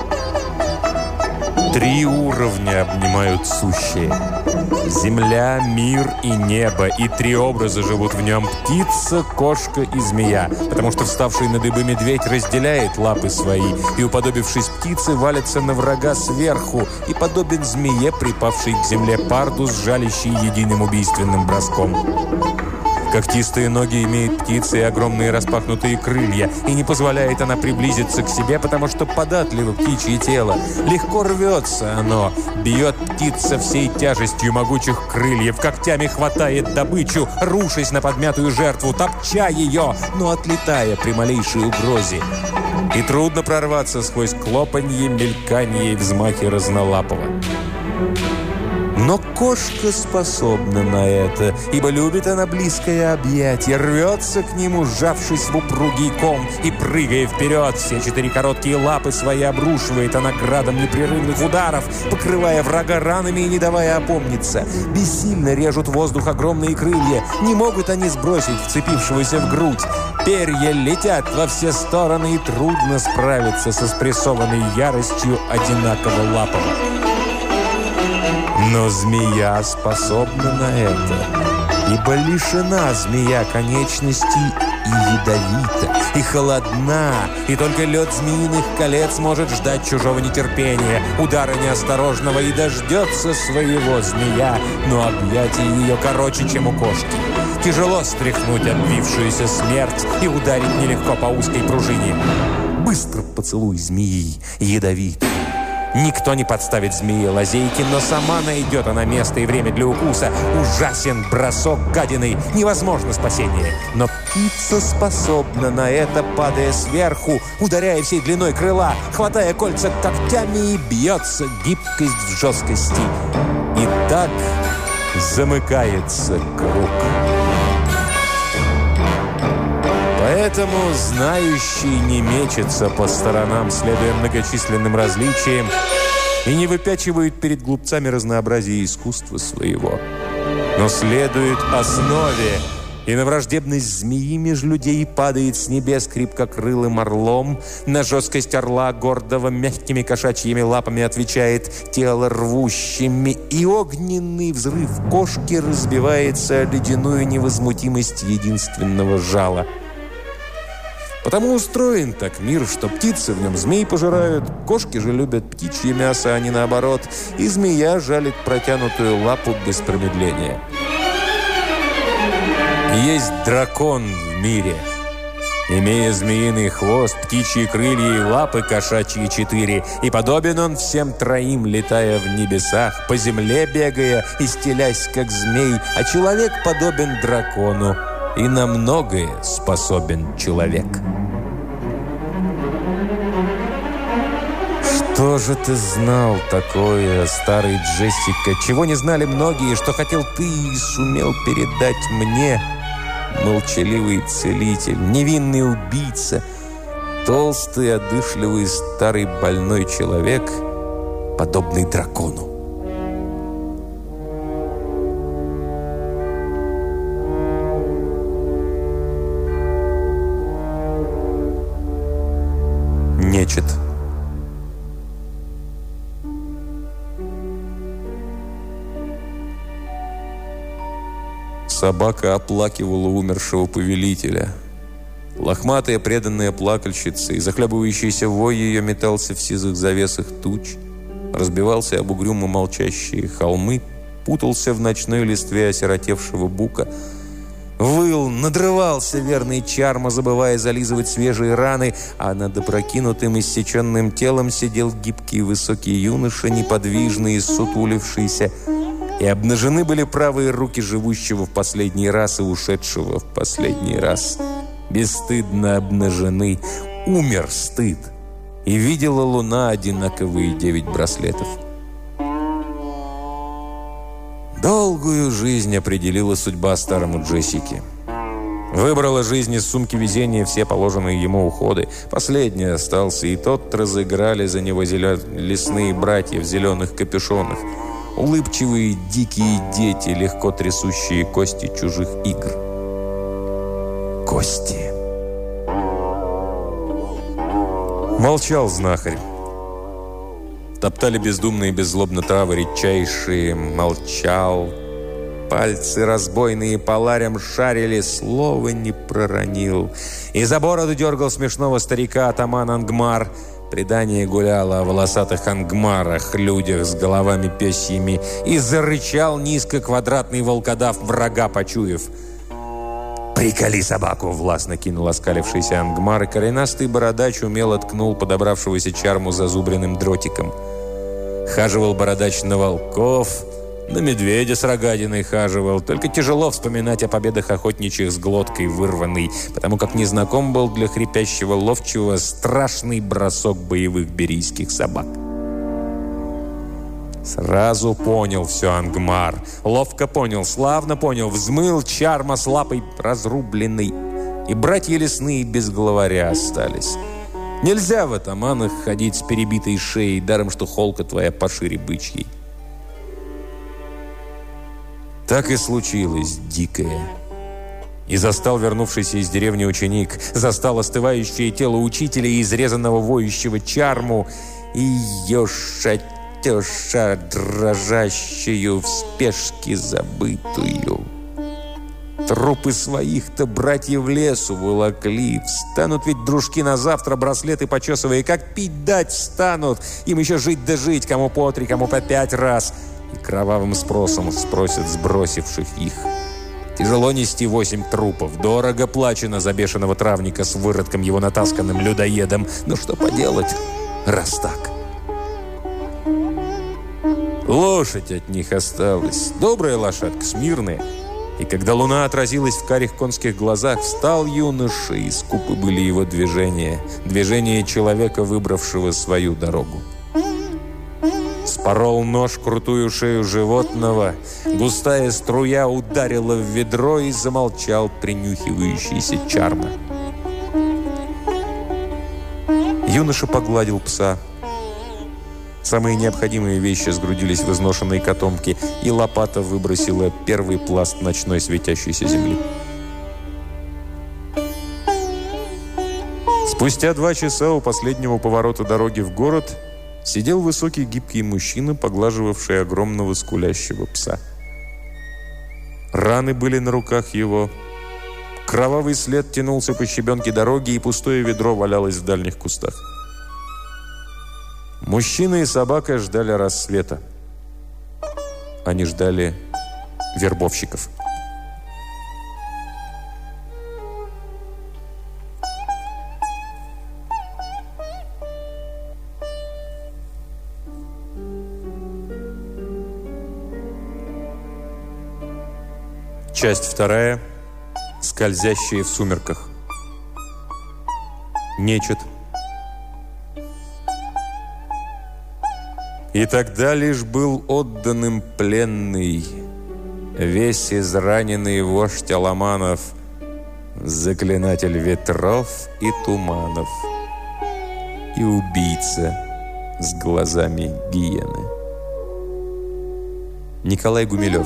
3 уровня обнимают сущее. Земля, мир и небо, и 3 образа живут в нем: птица, кошка и змея, потому что вставший на дыбы медведь разделяет лапы свои, и, уподобившись птице, валится на врага сверху, и подобен змее, припавшей к земле пардус, жалящий единым убийственным броском. Когтистые ноги имеет птица и огромные распахнутые крылья, и не позволяет она приблизиться к себе, потому что податливо птичье тело. Легко рвется оно, бьет птица всей тяжестью могучих крыльев, когтями хватает добычу, рушась на подмятую жертву, топча ее, но отлетая при малейшей угрозе. И трудно прорваться сквозь клопанье, мельканье и взмахи разнолапого. Но кошка способна на это, ибо любит она близкое объятие, рвется к нему, сжавшись в упругий ком, и, прыгая вперед, все 4 короткие лапы свои обрушивает она градом непрерывных ударов, покрывая врага ранами и не давая опомниться. Бессильно режут воздух огромные крылья, не могут они сбросить вцепившегося в грудь. Перья летят во все стороны, и трудно справиться со спрессованной яростью одинаково лапого. Но змея способна на это, ибо лишена змея конечностей и ядовита, и холодна, и только лед змеиных колец может ждать чужого нетерпения, удара неосторожного, и дождется своего змея, но объятие ее короче, чем у кошки. Тяжело стряхнуть обвившуюся смерть и ударить нелегко по узкой пружине. Быстро поцелуй змеи, ядовитый. Никто не подставит змее лазейки, но сама найдет она место и время для укуса. Ужасен бросок гадиной, невозможно спасение. Но птица способна на это, падая сверху, ударяя всей длиной крыла, хватая кольца когтями, и бьется гибкость в жесткости. И так замыкается круг. Поэтому знающий не мечется по сторонам, следуя многочисленным различиям, и не выпячивает перед глупцами разнообразие искусства своего, но следует основе, и на враждебность змеи меж людей падает с небес крепкокрылым орлом, на жесткость орла гордого мягкими кошачьими лапами отвечает тело рвущими, и огненный взрыв кошки разбивается о ледяную невозмутимость единственного жала. Потому устроен так мир, что птицы в нем змей пожирают, кошки же любят птичье мясо, а не наоборот, и змея жалит протянутую лапу без промедления. Есть дракон в мире. Имея змеиный хвост, птичьи крылья и лапы кошачьи 4, и подобен он всем троим, летая в небесах, по земле бегая и стелясь, как змей, а человек подобен дракону. И на многое способен человек. Что же ты знал такое, старый Джессика, чего не знали многие, что хотел ты и сумел передать мне, молчаливый целитель, невинный убийца, толстый, одышливый, старый больной человек, подобный дракону? Нечет. Собака оплакивала умершего повелителя. Лохматая преданная плакальщица и захлебывающийся вой ее метался в сизых завесах туч, разбивался об угрюмо молчащие холмы, путался в ночной листве осиротевшего бука, выл, надрывался верный Чарма, забывая зализывать свежие раны, а над опрокинутым иссеченным телом сидел гибкий высокий юноша, неподвижный и сутулившийся, и обнажены были правые руки живущего в последний раз и ушедшего в последний раз. Бесстыдно обнажены, умер стыд, и видела луна одинаковые 9 браслетов. Долгую жизнь определила судьба старому Джессике. Выбрала жизнь из сумки везения все положенные ему уходы. Последний остался, и тот разыграли за него лесные братья в зеленых капюшонах. Улыбчивые дикие дети, легко трясущие кости чужих игр. Кости. Молчал знахарь. Топтали бездумно и беззлобно травы редчайшие. Молчал. Пальцы разбойные по ларям шарили, слова не проронил. И за бороду дергал смешного старика атаман Ангмар. Предание гуляло о волосатых ангмарах, людях с головами пёсьими. И зарычал низко квадратный волкодав, врага почуяв. «Приколи собаку!» — властно кинул оскалившийся ангмар, и коренастый бородач умело ткнул подобравшегося Чарму зазубренным дротиком. Хаживал бородач на волков, на медведя с рогадиной хаживал. Только тяжело вспоминать о победах охотничьих с глоткой вырванной, потому как незнаком был для хрипящего ловчего страшный бросок боевых берийских собак. Сразу понял все Ангмар. Ловко понял, славно понял. Взмыл Чарма с лапой разрубленной. И братья лесные без главаря остались. Нельзя в атаманах ходить с перебитой шеей, даром что холка твоя пошире бычьей. Так и случилось дикое. И застал вернувшийся из деревни ученик, застал остывающее тело учителя и изрезанного воющего Чарму, и Тёша, дрожащую в спешке забытую. Трупы своих-то братьев лесу волокли. Встанут ведь дружки на завтра, браслеты почесывая, как пить дать встанут. Им еще жить да жить, кому по 3, кому по 5 раз. И кровавым спросом спросят сбросивших их. Тяжело нести 8 трупов. Дорого плачено за бешеного травника с выродком его натасканным людоедом. Но что поделать, раз так? Лошадь от них осталась. Добрая лошадка, смирная. И когда луна отразилась в карих конских глазах, встал юноша, и скупы были его движения. Движения человека, выбравшего свою дорогу. Спорол нож крутую шею животного. Густая струя ударила в ведро, и замолчал принюхивающийся Чарма. Юноша погладил пса. Самые необходимые вещи сгрудились в изношенной котомке, и лопата выбросила первый пласт ночной светящейся земли. Спустя 2 часа у последнего поворота дороги в город сидел высокий гибкий мужчина, поглаживавший огромного скулящего пса. Раны были на руках его. Кровавый след тянулся по щебенке дороги, и пустое ведро валялось в дальних кустах. Мужчина и собака ждали рассвета. Они ждали вербовщиков. Часть 2. Скользящие в сумерках. Нечет. И тогда лишь был отданным пленный, весь израненный вождь Аламанов, заклинатель ветров и туманов, и убийца с глазами гиены. Николай Гумилев.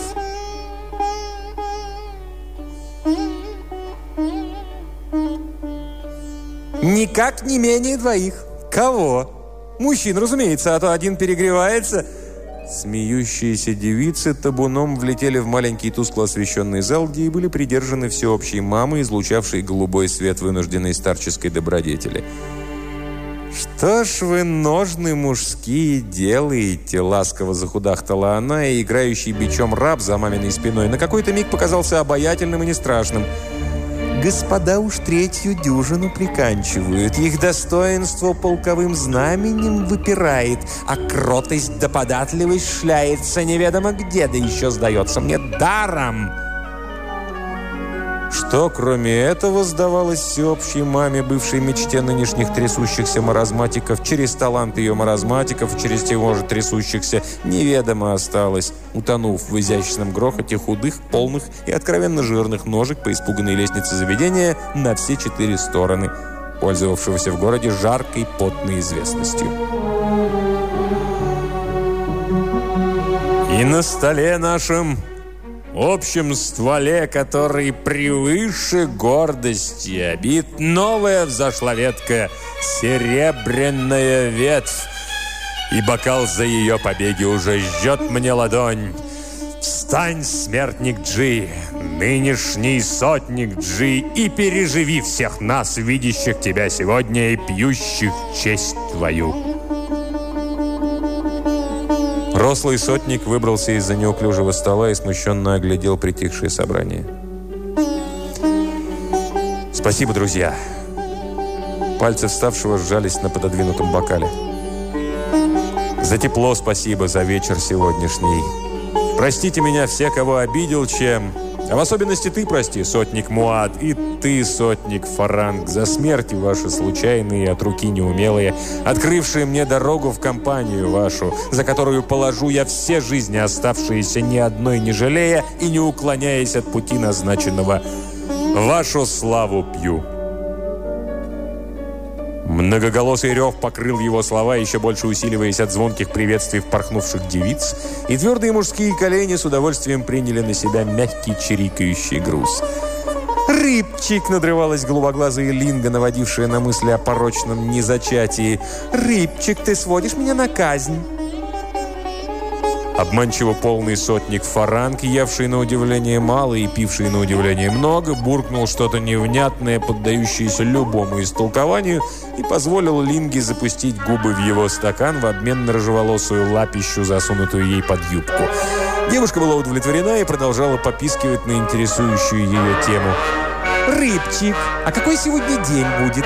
Никак не менее 2. Кого? Мужчин, разумеется, а то один перегревается. Смеющиеся девицы табуном влетели в маленький тускло освещенный зал, где и были придержаны всеобщей мамой, излучавшей голубой свет вынужденной старческой добродетели. «Что ж вы, ножны мужские, делаете?» — ласково захудахтала она, и играющий бичом раб за маминой спиной на какой-то миг показался обаятельным и не страшным. «Господа уж 3-ю дюжину приканчивают, их достоинство полковым знаменем выпирает, а кротость да податливость шляется неведомо где, да еще сдается мне даром». Что, кроме этого, сдавалось всеобщей маме, бывшей мечте нынешних трясущихся маразматиков, через талант ее маразматиков, через того же трясущихся, неведомо осталось, утонув в изящном грохоте худых, полных и откровенно жирных ножек по испуганной лестнице заведения на все 4 стороны, пользовавшегося в городе жаркой потной известностью. И на столе нашем, общем стволе, который превыше гордости обит, новая взошла ветка, серебряная ветвь, и бокал за ее побеги уже жжет мне ладонь. Встань, смертник Джи, нынешний сотник Джи, и переживи всех нас, видящих тебя сегодня и пьющих честь твою. Рослый сотник выбрался из-за неуклюжего стола и смущенно оглядел притихшее собрание. «Спасибо, друзья!» Пальцы вставшего сжались на пододвинутом бокале. «За тепло спасибо, за вечер сегодняшний. Простите меня все, кого обидел, чем... А в особенности ты прости, сотник Муад, и ты, сотник Фаранг, за смерти ваши случайные, от руки неумелые, открывшие мне дорогу в компанию вашу, за которую положу я все жизни, оставшиеся ни одной не жалея и не уклоняясь от пути назначенного. Вашу славу пью». Многоголосый рев покрыл его слова, еще больше усиливаясь от звонких приветствий впорхнувших девиц, и твердые мужские колени с удовольствием приняли на себя мягкий чирикающий груз. «Рыбчик!» — надрывалась голубоглазая Линга, наводившая на мысли о порочном незачатии. «Рыбчик, ты сводишь меня на казнь!» Обманчиво полный сотник Фаранг, явший на удивление мало и пивший на удивление много, буркнул что-то невнятное, поддающееся любому истолкованию, и позволил Линге запустить губы в его стакан в обмен на рыжеволосую лапищу, засунутую ей под юбку. Девушка была удовлетворена и продолжала попискивать на интересующую ее тему. «Рыбчик, а какой сегодня день будет?»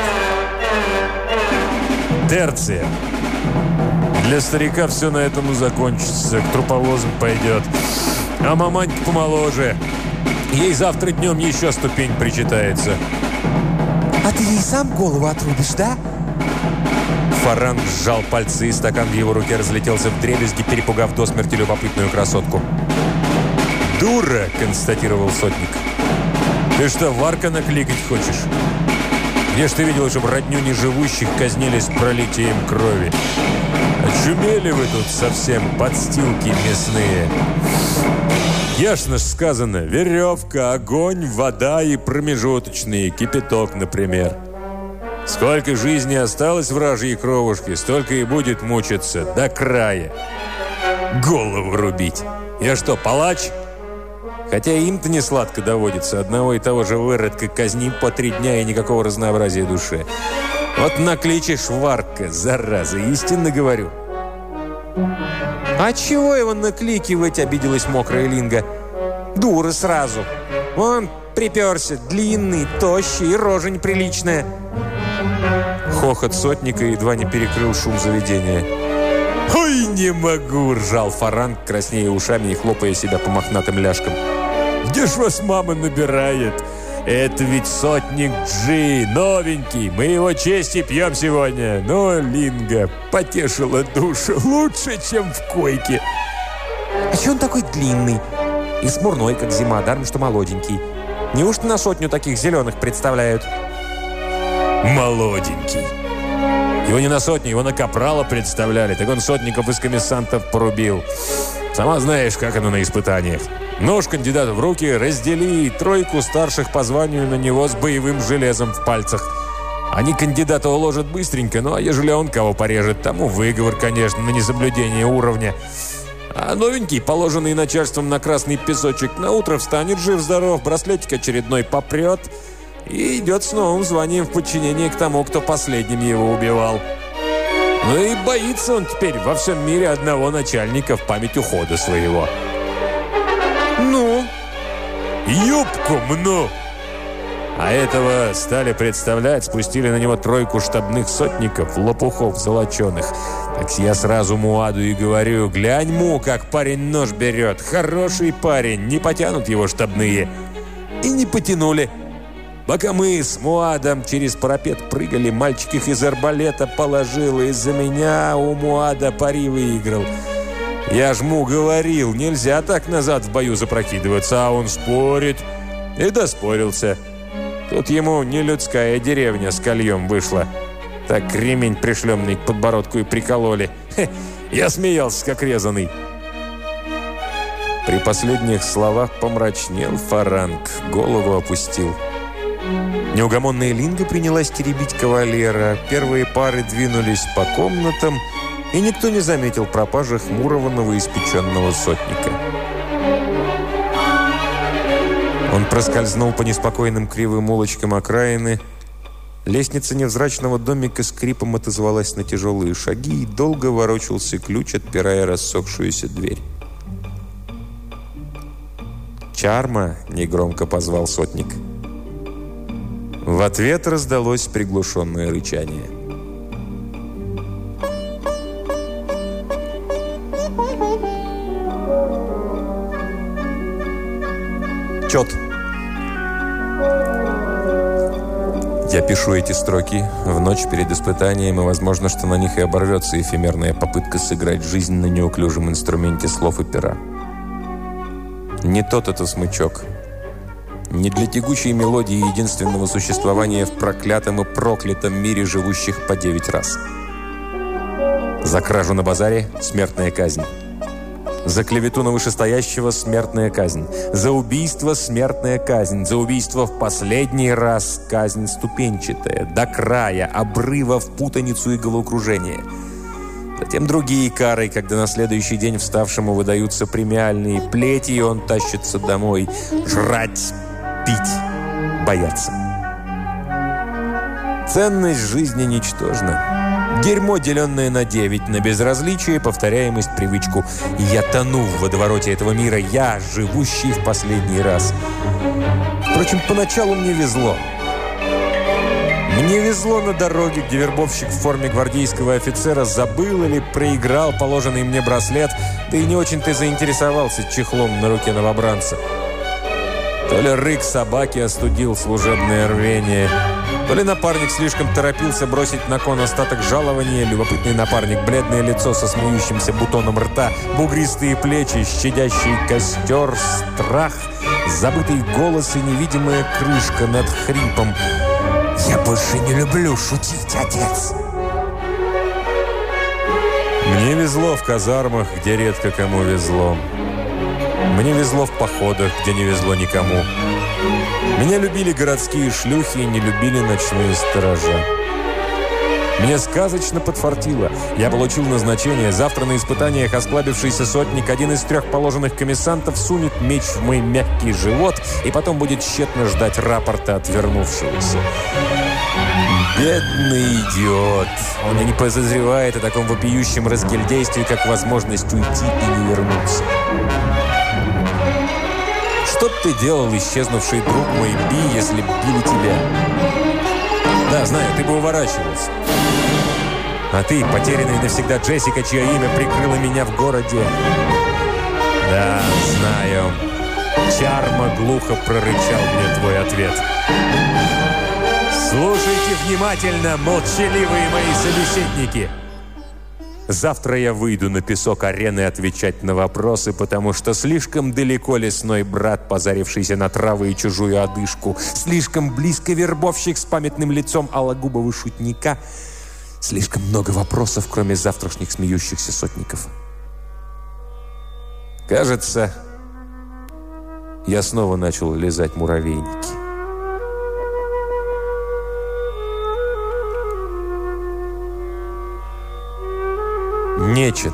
«Терция. Для старика все на этом и закончится. К труповозам пойдет. А маманька помоложе. Ей завтра днем еще ступень причитается». «А ты ей сам голову отрубишь, да?» Фаранг сжал пальцы, и стакан в его руке разлетелся вдребезги, перепугав до смерти любопытную красотку. «Дура!» – констатировал сотник. «Ты что, варка накликать хочешь? Где ж ты видел, чтобы родню неживущих казнили с пролитием крови? Очумели вы тут совсем, подстилки мясные!» Ясно ж сказано, веревка, огонь, вода и промежуточные, кипяток, например. Сколько жизни осталось вражьей кровушки, столько и будет мучиться до края. Голову рубить. Я что, палач? Хотя им-то не сладко доводится. Одного и того же выродка казним по 3 дня и никакого разнообразия душе. Вот накличешь варка, зараза, истинно говорю. «А чего его накликивать?» – обиделась мокрая Линга. «Дура сразу. Он приперся, длинный, тощий и рожа неприличная». Хохот сотника едва не перекрыл шум заведения. «Ой, не могу!» – ржал Фаранг, краснея ушами и хлопая себя по мохнатым ляжкам. «Где ж вас мама набирает? Это ведь сотник Джи, новенький. Мы его чести пьем сегодня. Но Линга потешила душу лучше, чем в койке». «А че он такой длинный? И смурной, как зима, даром, что молоденький. Неужто на 100 таких зеленых представляют?» «Молоденький. Его не на 100, его на капрала представляли. Так он сотников из комиссантов порубил. Сама знаешь, как оно на испытаниях. Нож кандидата в руки, раздели 3 старших по званию на него с боевым железом в пальцах. Они кандидата уложат быстренько, ну а ежели он кого порежет, тому выговор, конечно, на несоблюдение уровня. А новенький, положенный начальством на красный песочек, на утро встанет жив-здоров, браслетик очередной попрет и идет с новым званием в подчинение к тому, кто последним его убивал. Ну и боится он теперь во всем мире одного начальника в память ухода своего». «Ну?» «Юбку мну!» А этого стали представлять, спустили на него 3 штабных сотников, лопухов золоченых. Так я сразу Муаду и говорю: глянь, Му, как парень нож берет. Хороший парень, не потянут его штабные. И не потянули. Пока мы с Муадом через парапет прыгали, мальчик их из арбалета положил, и из-за меня у Муада пари выиграл. Я ж Му говорил, нельзя так назад в бою запрокидываться, а он спорит. И доспорился. Тут ему не людская деревня с кольем вышла. Так ремень пришлемный к подбородку и прикололи. Я смеялся, как резаный. При последних словах помрачнел Фаранг, голову опустил. Неугомонная Линга принялась теребить кавалера. Первые пары двинулись по комнатам, и никто не заметил пропажи хмурого новоиспеченного сотника. Он проскользнул по неспокойным кривым улочкам окраины. Лестница невзрачного домика скрипом отозвалась на тяжелые шаги, и долго ворочался ключ, отпирая рассохшуюся дверь. «Чарма!» – негромко позвал сотник. В ответ раздалось приглушенное рычание. Чет. Я пишу эти строки в ночь перед испытанием, и возможно, что на них и оборвется эфемерная попытка сыграть жизнь на неуклюжем инструменте слов и пера. Не тот это смычок. Не для тягучей мелодии единственного существования в проклятом и проклятом мире живущих по 9 раз. За кражу на базаре – смертная казнь. За клевету на вышестоящего – смертная казнь. За убийство – смертная казнь. За убийство в последний раз – казнь ступенчатая, до края, обрыва в путаницу и головокружение. Затем другие кары, когда на следующий день вставшему выдаются премиальные плети, и он тащится домой жрать, пить, бояться. Ценность жизни ничтожна. Дерьмо, деленное на 9, на безразличие, повторяемость, привычку. И я тону в водовороте этого мира, я, живущий в последний раз. Впрочем, поначалу мне везло. Мне везло на дороге, где вербовщик в форме гвардейского офицера забыл или проиграл положенный мне браслет, да и не очень-то заинтересовался чехлом на руке новобранца. То ли рык собаки остудил служебное рвение, то ли напарник слишком торопился бросить на кон остаток жалования. Любопытный напарник, бледное лицо со смеющимся бутоном рта, бугристые плечи, щадящий костер, страх, забытый голос и невидимая крышка над хрипом. «Я больше не люблю шутить, отец!» Мне везло в казармах, где редко кому везло. Мне везло в походах, где не везло никому. Меня любили городские шлюхи и не любили ночные сторожа. Мне сказочно подфартило. Я получил назначение. Завтра на испытаниях осклабившийся сотник, один из 3 положенных комиссантов, сунет меч в мой мягкий живот и потом будет тщетно ждать рапорта от вернувшегося. Бедный идиот. Он и не подозревает о таком вопиющем разгильдействе, как возможность уйти и не вернуться. Что б ты делал, исчезнувший друг мой Би, если б бил тебя? Да, знаю, ты бы уворачивался. А ты, потерянная навсегда Джессика, чье имя прикрыло меня в городе. Да, знаю. Чарма глухо прорычал мне твой ответ. Слушайте внимательно, молчаливые мои собеседники. Завтра я выйду на песок арены отвечать на вопросы, потому что слишком далеко лесной брат, позарившийся на травы и чужую одышку, слишком близко вербовщик с памятным лицом алогубого шутника, слишком много вопросов, кроме завтрашних смеющихся сотников. Кажется, я снова начал лизать муравейники. Нечет.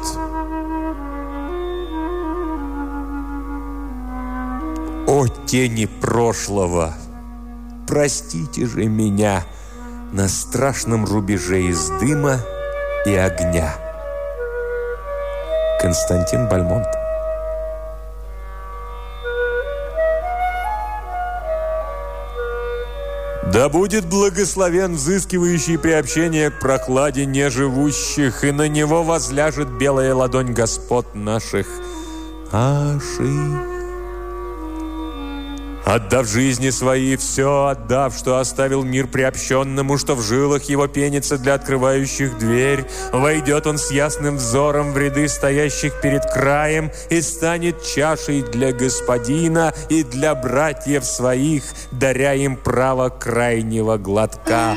О, тени прошлого! Простите же меня на страшном рубеже из дыма и огня. Константин Бальмонт. Да будет благословен взыскивающий приобщение к прохладе неживущих, и на него возляжет белая ладонь господ наших. Отдав жизни свои, все отдав, что оставил мир приобщенному, что в жилах его пенится для открывающих дверь, войдет он с ясным взором в ряды стоящих перед краем и станет чашей для господина и для братьев своих, даря им право крайнего глотка.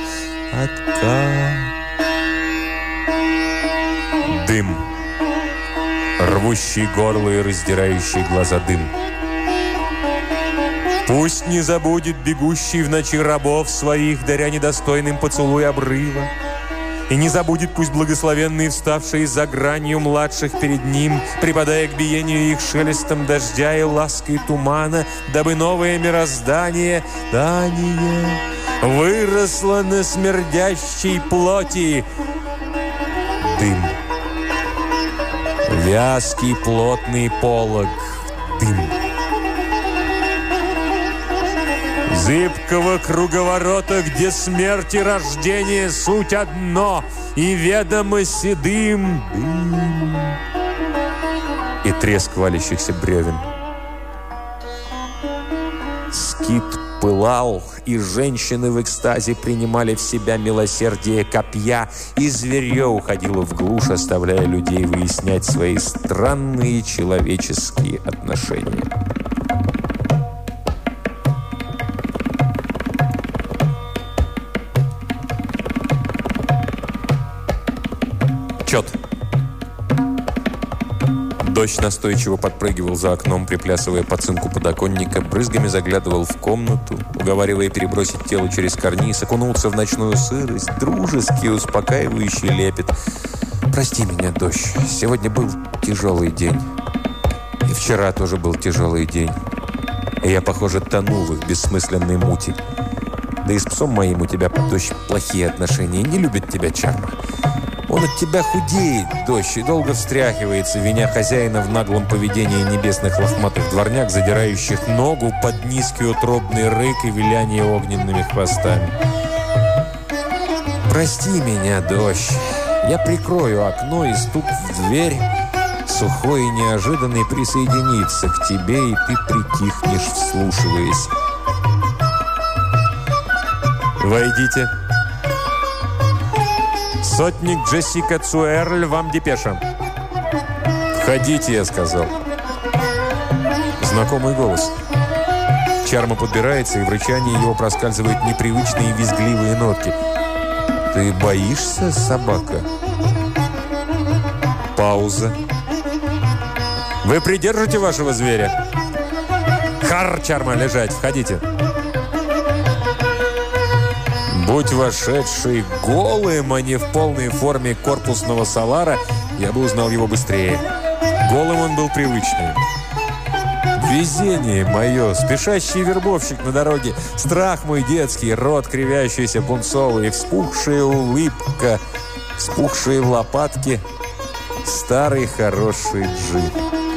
Дым. Рвущий горло и раздирающий глаза дым. Пусть не забудет бегущий в ночи рабов своих, даря недостойным поцелуй обрыва. И не забудет пусть благословенные, вставшие за гранью младших перед ним, припадая к биению их шелестом дождя и лаской тумана, дабы новое мироздание, выросло на смердящей плоти. Дым. Вязкий плотный полог. Дым. Зыбкого круговорота, где смерть и рождение суть одно, и ведомо седым дым. И треск валящихся бревен. Скит пылал, и женщины в экстазе принимали в себя милосердие копья, и зверье уходило в глушь, оставляя людей выяснять свои странные человеческие отношения. Чет. Дождь настойчиво подпрыгивал за окном, приплясывая по цинку подоконника, брызгами заглядывал в комнату, уговаривая перебросить тело через карниз, окунулся в ночную сырость, дружеский, успокаивающий лепет. «Прости меня, дождь, сегодня был тяжелый день. И вчера тоже был тяжелый день. И я, похоже, тону в их бессмысленной мути. Да и с псом моим у тебя, дождь, плохие отношения. Не любит тебя Чарма. Он от тебя худеет, дождь, и долго встряхивается, виня хозяина в наглом поведении небесных лохматых дворняг, задирающих ногу под низкий утробный рык и виляние огненными хвостами. «Прости меня, дождь. Я прикрою окно, и стук в дверь, сухой и неожиданный, присоединится к тебе, и ты притихнешь, вслушиваясь. Войдите». «Сотник Джессика Цуэрль, вам депеша». «Входите», я сказал. Знакомый голос. Чарма подбирается, и в рычании его проскальзывают непривычные визгливые нотки. «Ты боишься, собака?» Пауза. «Вы придержите вашего зверя?» «Хар, Чарма, лежать! Входите!» Будь вошедший голым, а не в полной форме корпусного салара, я бы узнал его быстрее. Голым он был привычный. Везение мое, спешащий вербовщик на дороге, страх мой детский, рот кривящийся пунцовый, вспухшая улыбка, вспухшие лопатки, старый хороший джип.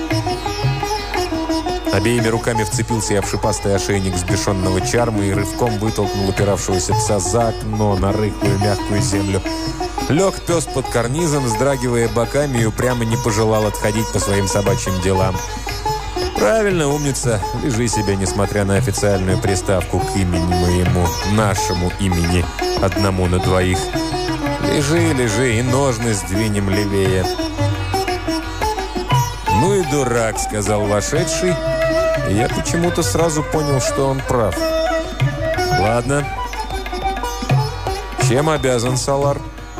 Обеими руками вцепился я в шипастый ошейник сбешенного Чармы и рывком вытолкнул упиравшегося пса за окно на рыхлую мягкую землю. Лег пес под карнизом, вздрагивая боками, и упрямо не пожелал отходить по своим собачьим делам. «Правильно, умница. Лежи себе, несмотря на официальную приставку к имени моему, нашему имени, одному на двоих. Лежи, лежи, и ножны сдвинем левее». «Ну и дурак», — сказал вошедший, и я почему-то сразу понял, что он прав. «Ладно. Чем обязан, Салар?»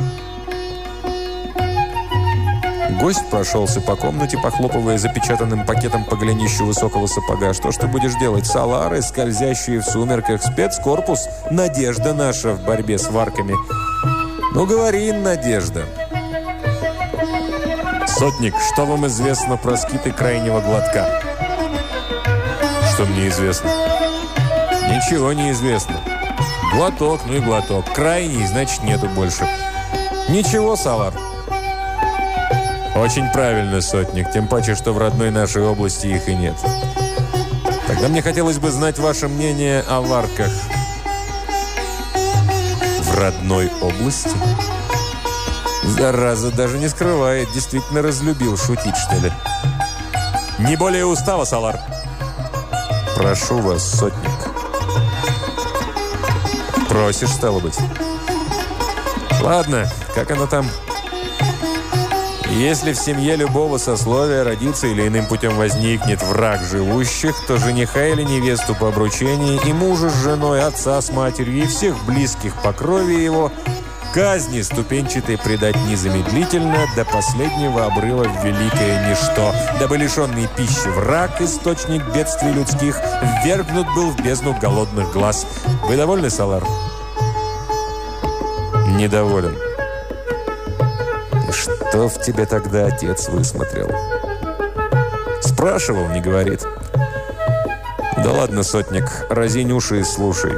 Гость прошелся по комнате, похлопывая запечатанным пакетом по голенищу высокого сапога. «Что ж ты будешь делать? Салары, скользящие в сумерках, спецкорпус, надежда наша в борьбе с варками». «Ну, говори, надежда». «Сотник, что вам известно про скиты крайнего глотка?» «Что мне известно?» «Ничего не известно. Глоток, ну и глоток. Крайний, значит, нету больше». «Ничего, Салар». «Очень правильно, сотник. Тем паче, что в родной нашей области их и нет. Тогда мне хотелось бы знать ваше мнение о варках». «В родной области?» Зараза, даже не скрывает. Действительно разлюбил шутить, что ли. «Не более устава, Салар». «Прошу вас, сотник». «Просишь, стало быть». «Ладно, как оно там?» «Если в семье любого сословия родится или иным путем возникнет враг живущих, то жениха или невесту по обручении и мужа с женой, отца с матерью и всех близких по крови его казни ступенчатой предать незамедлительно до последнего обрыва в великое ничто, дабы лишенный пищи враг, источник бедствий людских, ввергнут был в бездну голодных глаз. Вы довольны, Салар?» «Недоволен». «Что в тебе тогда отец высмотрел?» «Спрашивал, не говорит». «Да ладно, сотник, разинь уши и слушай».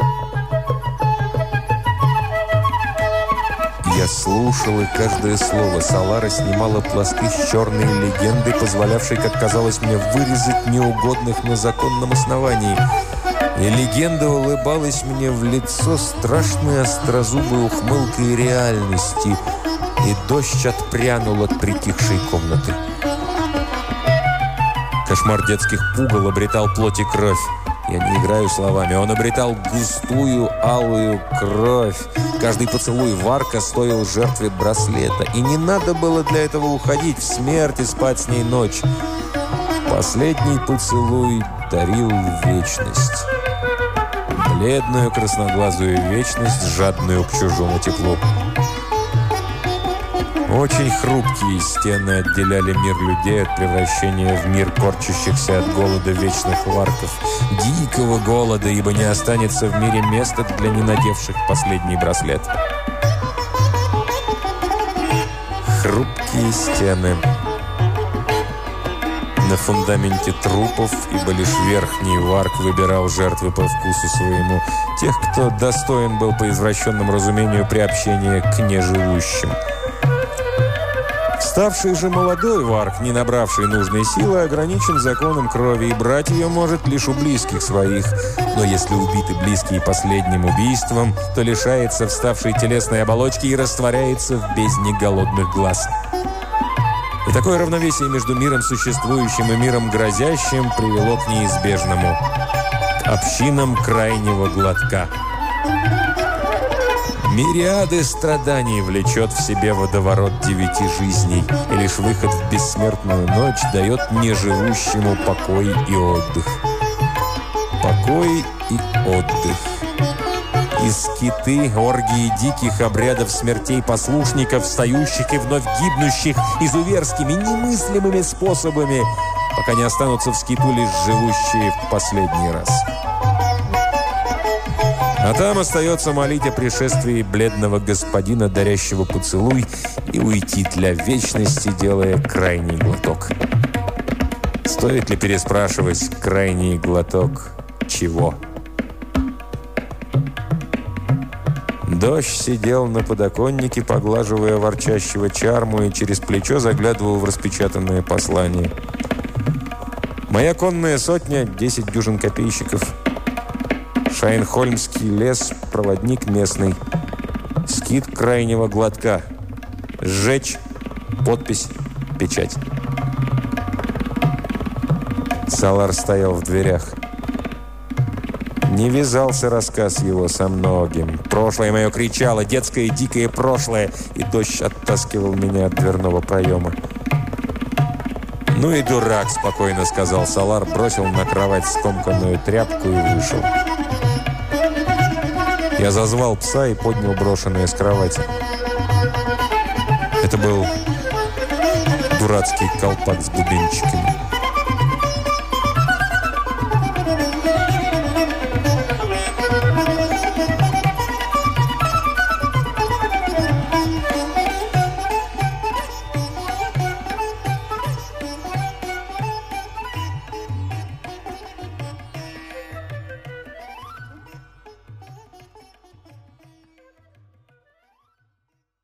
Я слушал, и каждое слово Салара снимало пласты с черной легенды, позволявшей, как казалось мне, вырезать неугодных на законном основании. И легенда улыбалась мне в лицо страшной острозубой ухмылкой реальности, и дождь отпрянул от притихшей комнаты. Кошмар детских пугал обретал плоть и кровь. Я не играю словами. Он обретал густую алую кровь. Каждый поцелуй варка стоил жертве браслета. И не надо было для этого уходить в смерть и спать с ней ночь. Последний поцелуй дарил вечность. Бледную красноглазую вечность, жадную к чужому теплу. Очень хрупкие стены отделяли мир людей от превращения в мир корчащихся от голода вечных варков. Дикого голода, ибо не останется в мире места для ненадевших последний браслет. Хрупкие стены. На фундаменте трупов, ибо лишь верхний варк выбирал жертвы по вкусу своему. Тех, кто достоин был по извращенному разумению приобщения к неживущим. Ставший же молодой варк, не набравший нужной силы, ограничен законом крови, и брать ее может лишь у близких своих. Но если убиты близкие последним убийством, то лишается вставшей телесной оболочки и растворяется в бездне голодных глаз. И такое равновесие между миром существующим и миром грозящим привело к неизбежному – к общинам крайнего глотка. Мириады страданий влечет в себе водоворот 9 жизней, и лишь выход в бессмертную ночь дает неживущему покой и отдых. Покой и отдых. И скиты, оргии диких обрядов смертей послушников, встающих и вновь гибнущих изуверскими, немыслимыми способами, пока не останутся в скиту лишь живущие в последний раз. А там остается молить о пришествии бледного господина, дарящего поцелуй, и уйти для вечности, делая крайний глоток. Стоит ли переспрашивать крайний глоток чего? Дождь сидел на подоконнике, поглаживая ворчащего чарму, и через плечо заглядывал в распечатанное послание. «Моя конная сотня, 10 дюжин копейщиков. Шайнхольмский лес, проводник местный. Скит крайнего глотка. Сжечь, подпись, печать». Салар стоял в дверях. Не вязался рассказ его со многим. Прошлое мое кричало, детское дикое прошлое, и дождь оттаскивал меня от дверного проема. «Ну и дурак», — спокойно сказал Салар, бросил на кровать скомканную тряпку и вышел. Я зазвал пса и поднял брошенное с кровати. Это был дурацкий колпак с бубенчиками.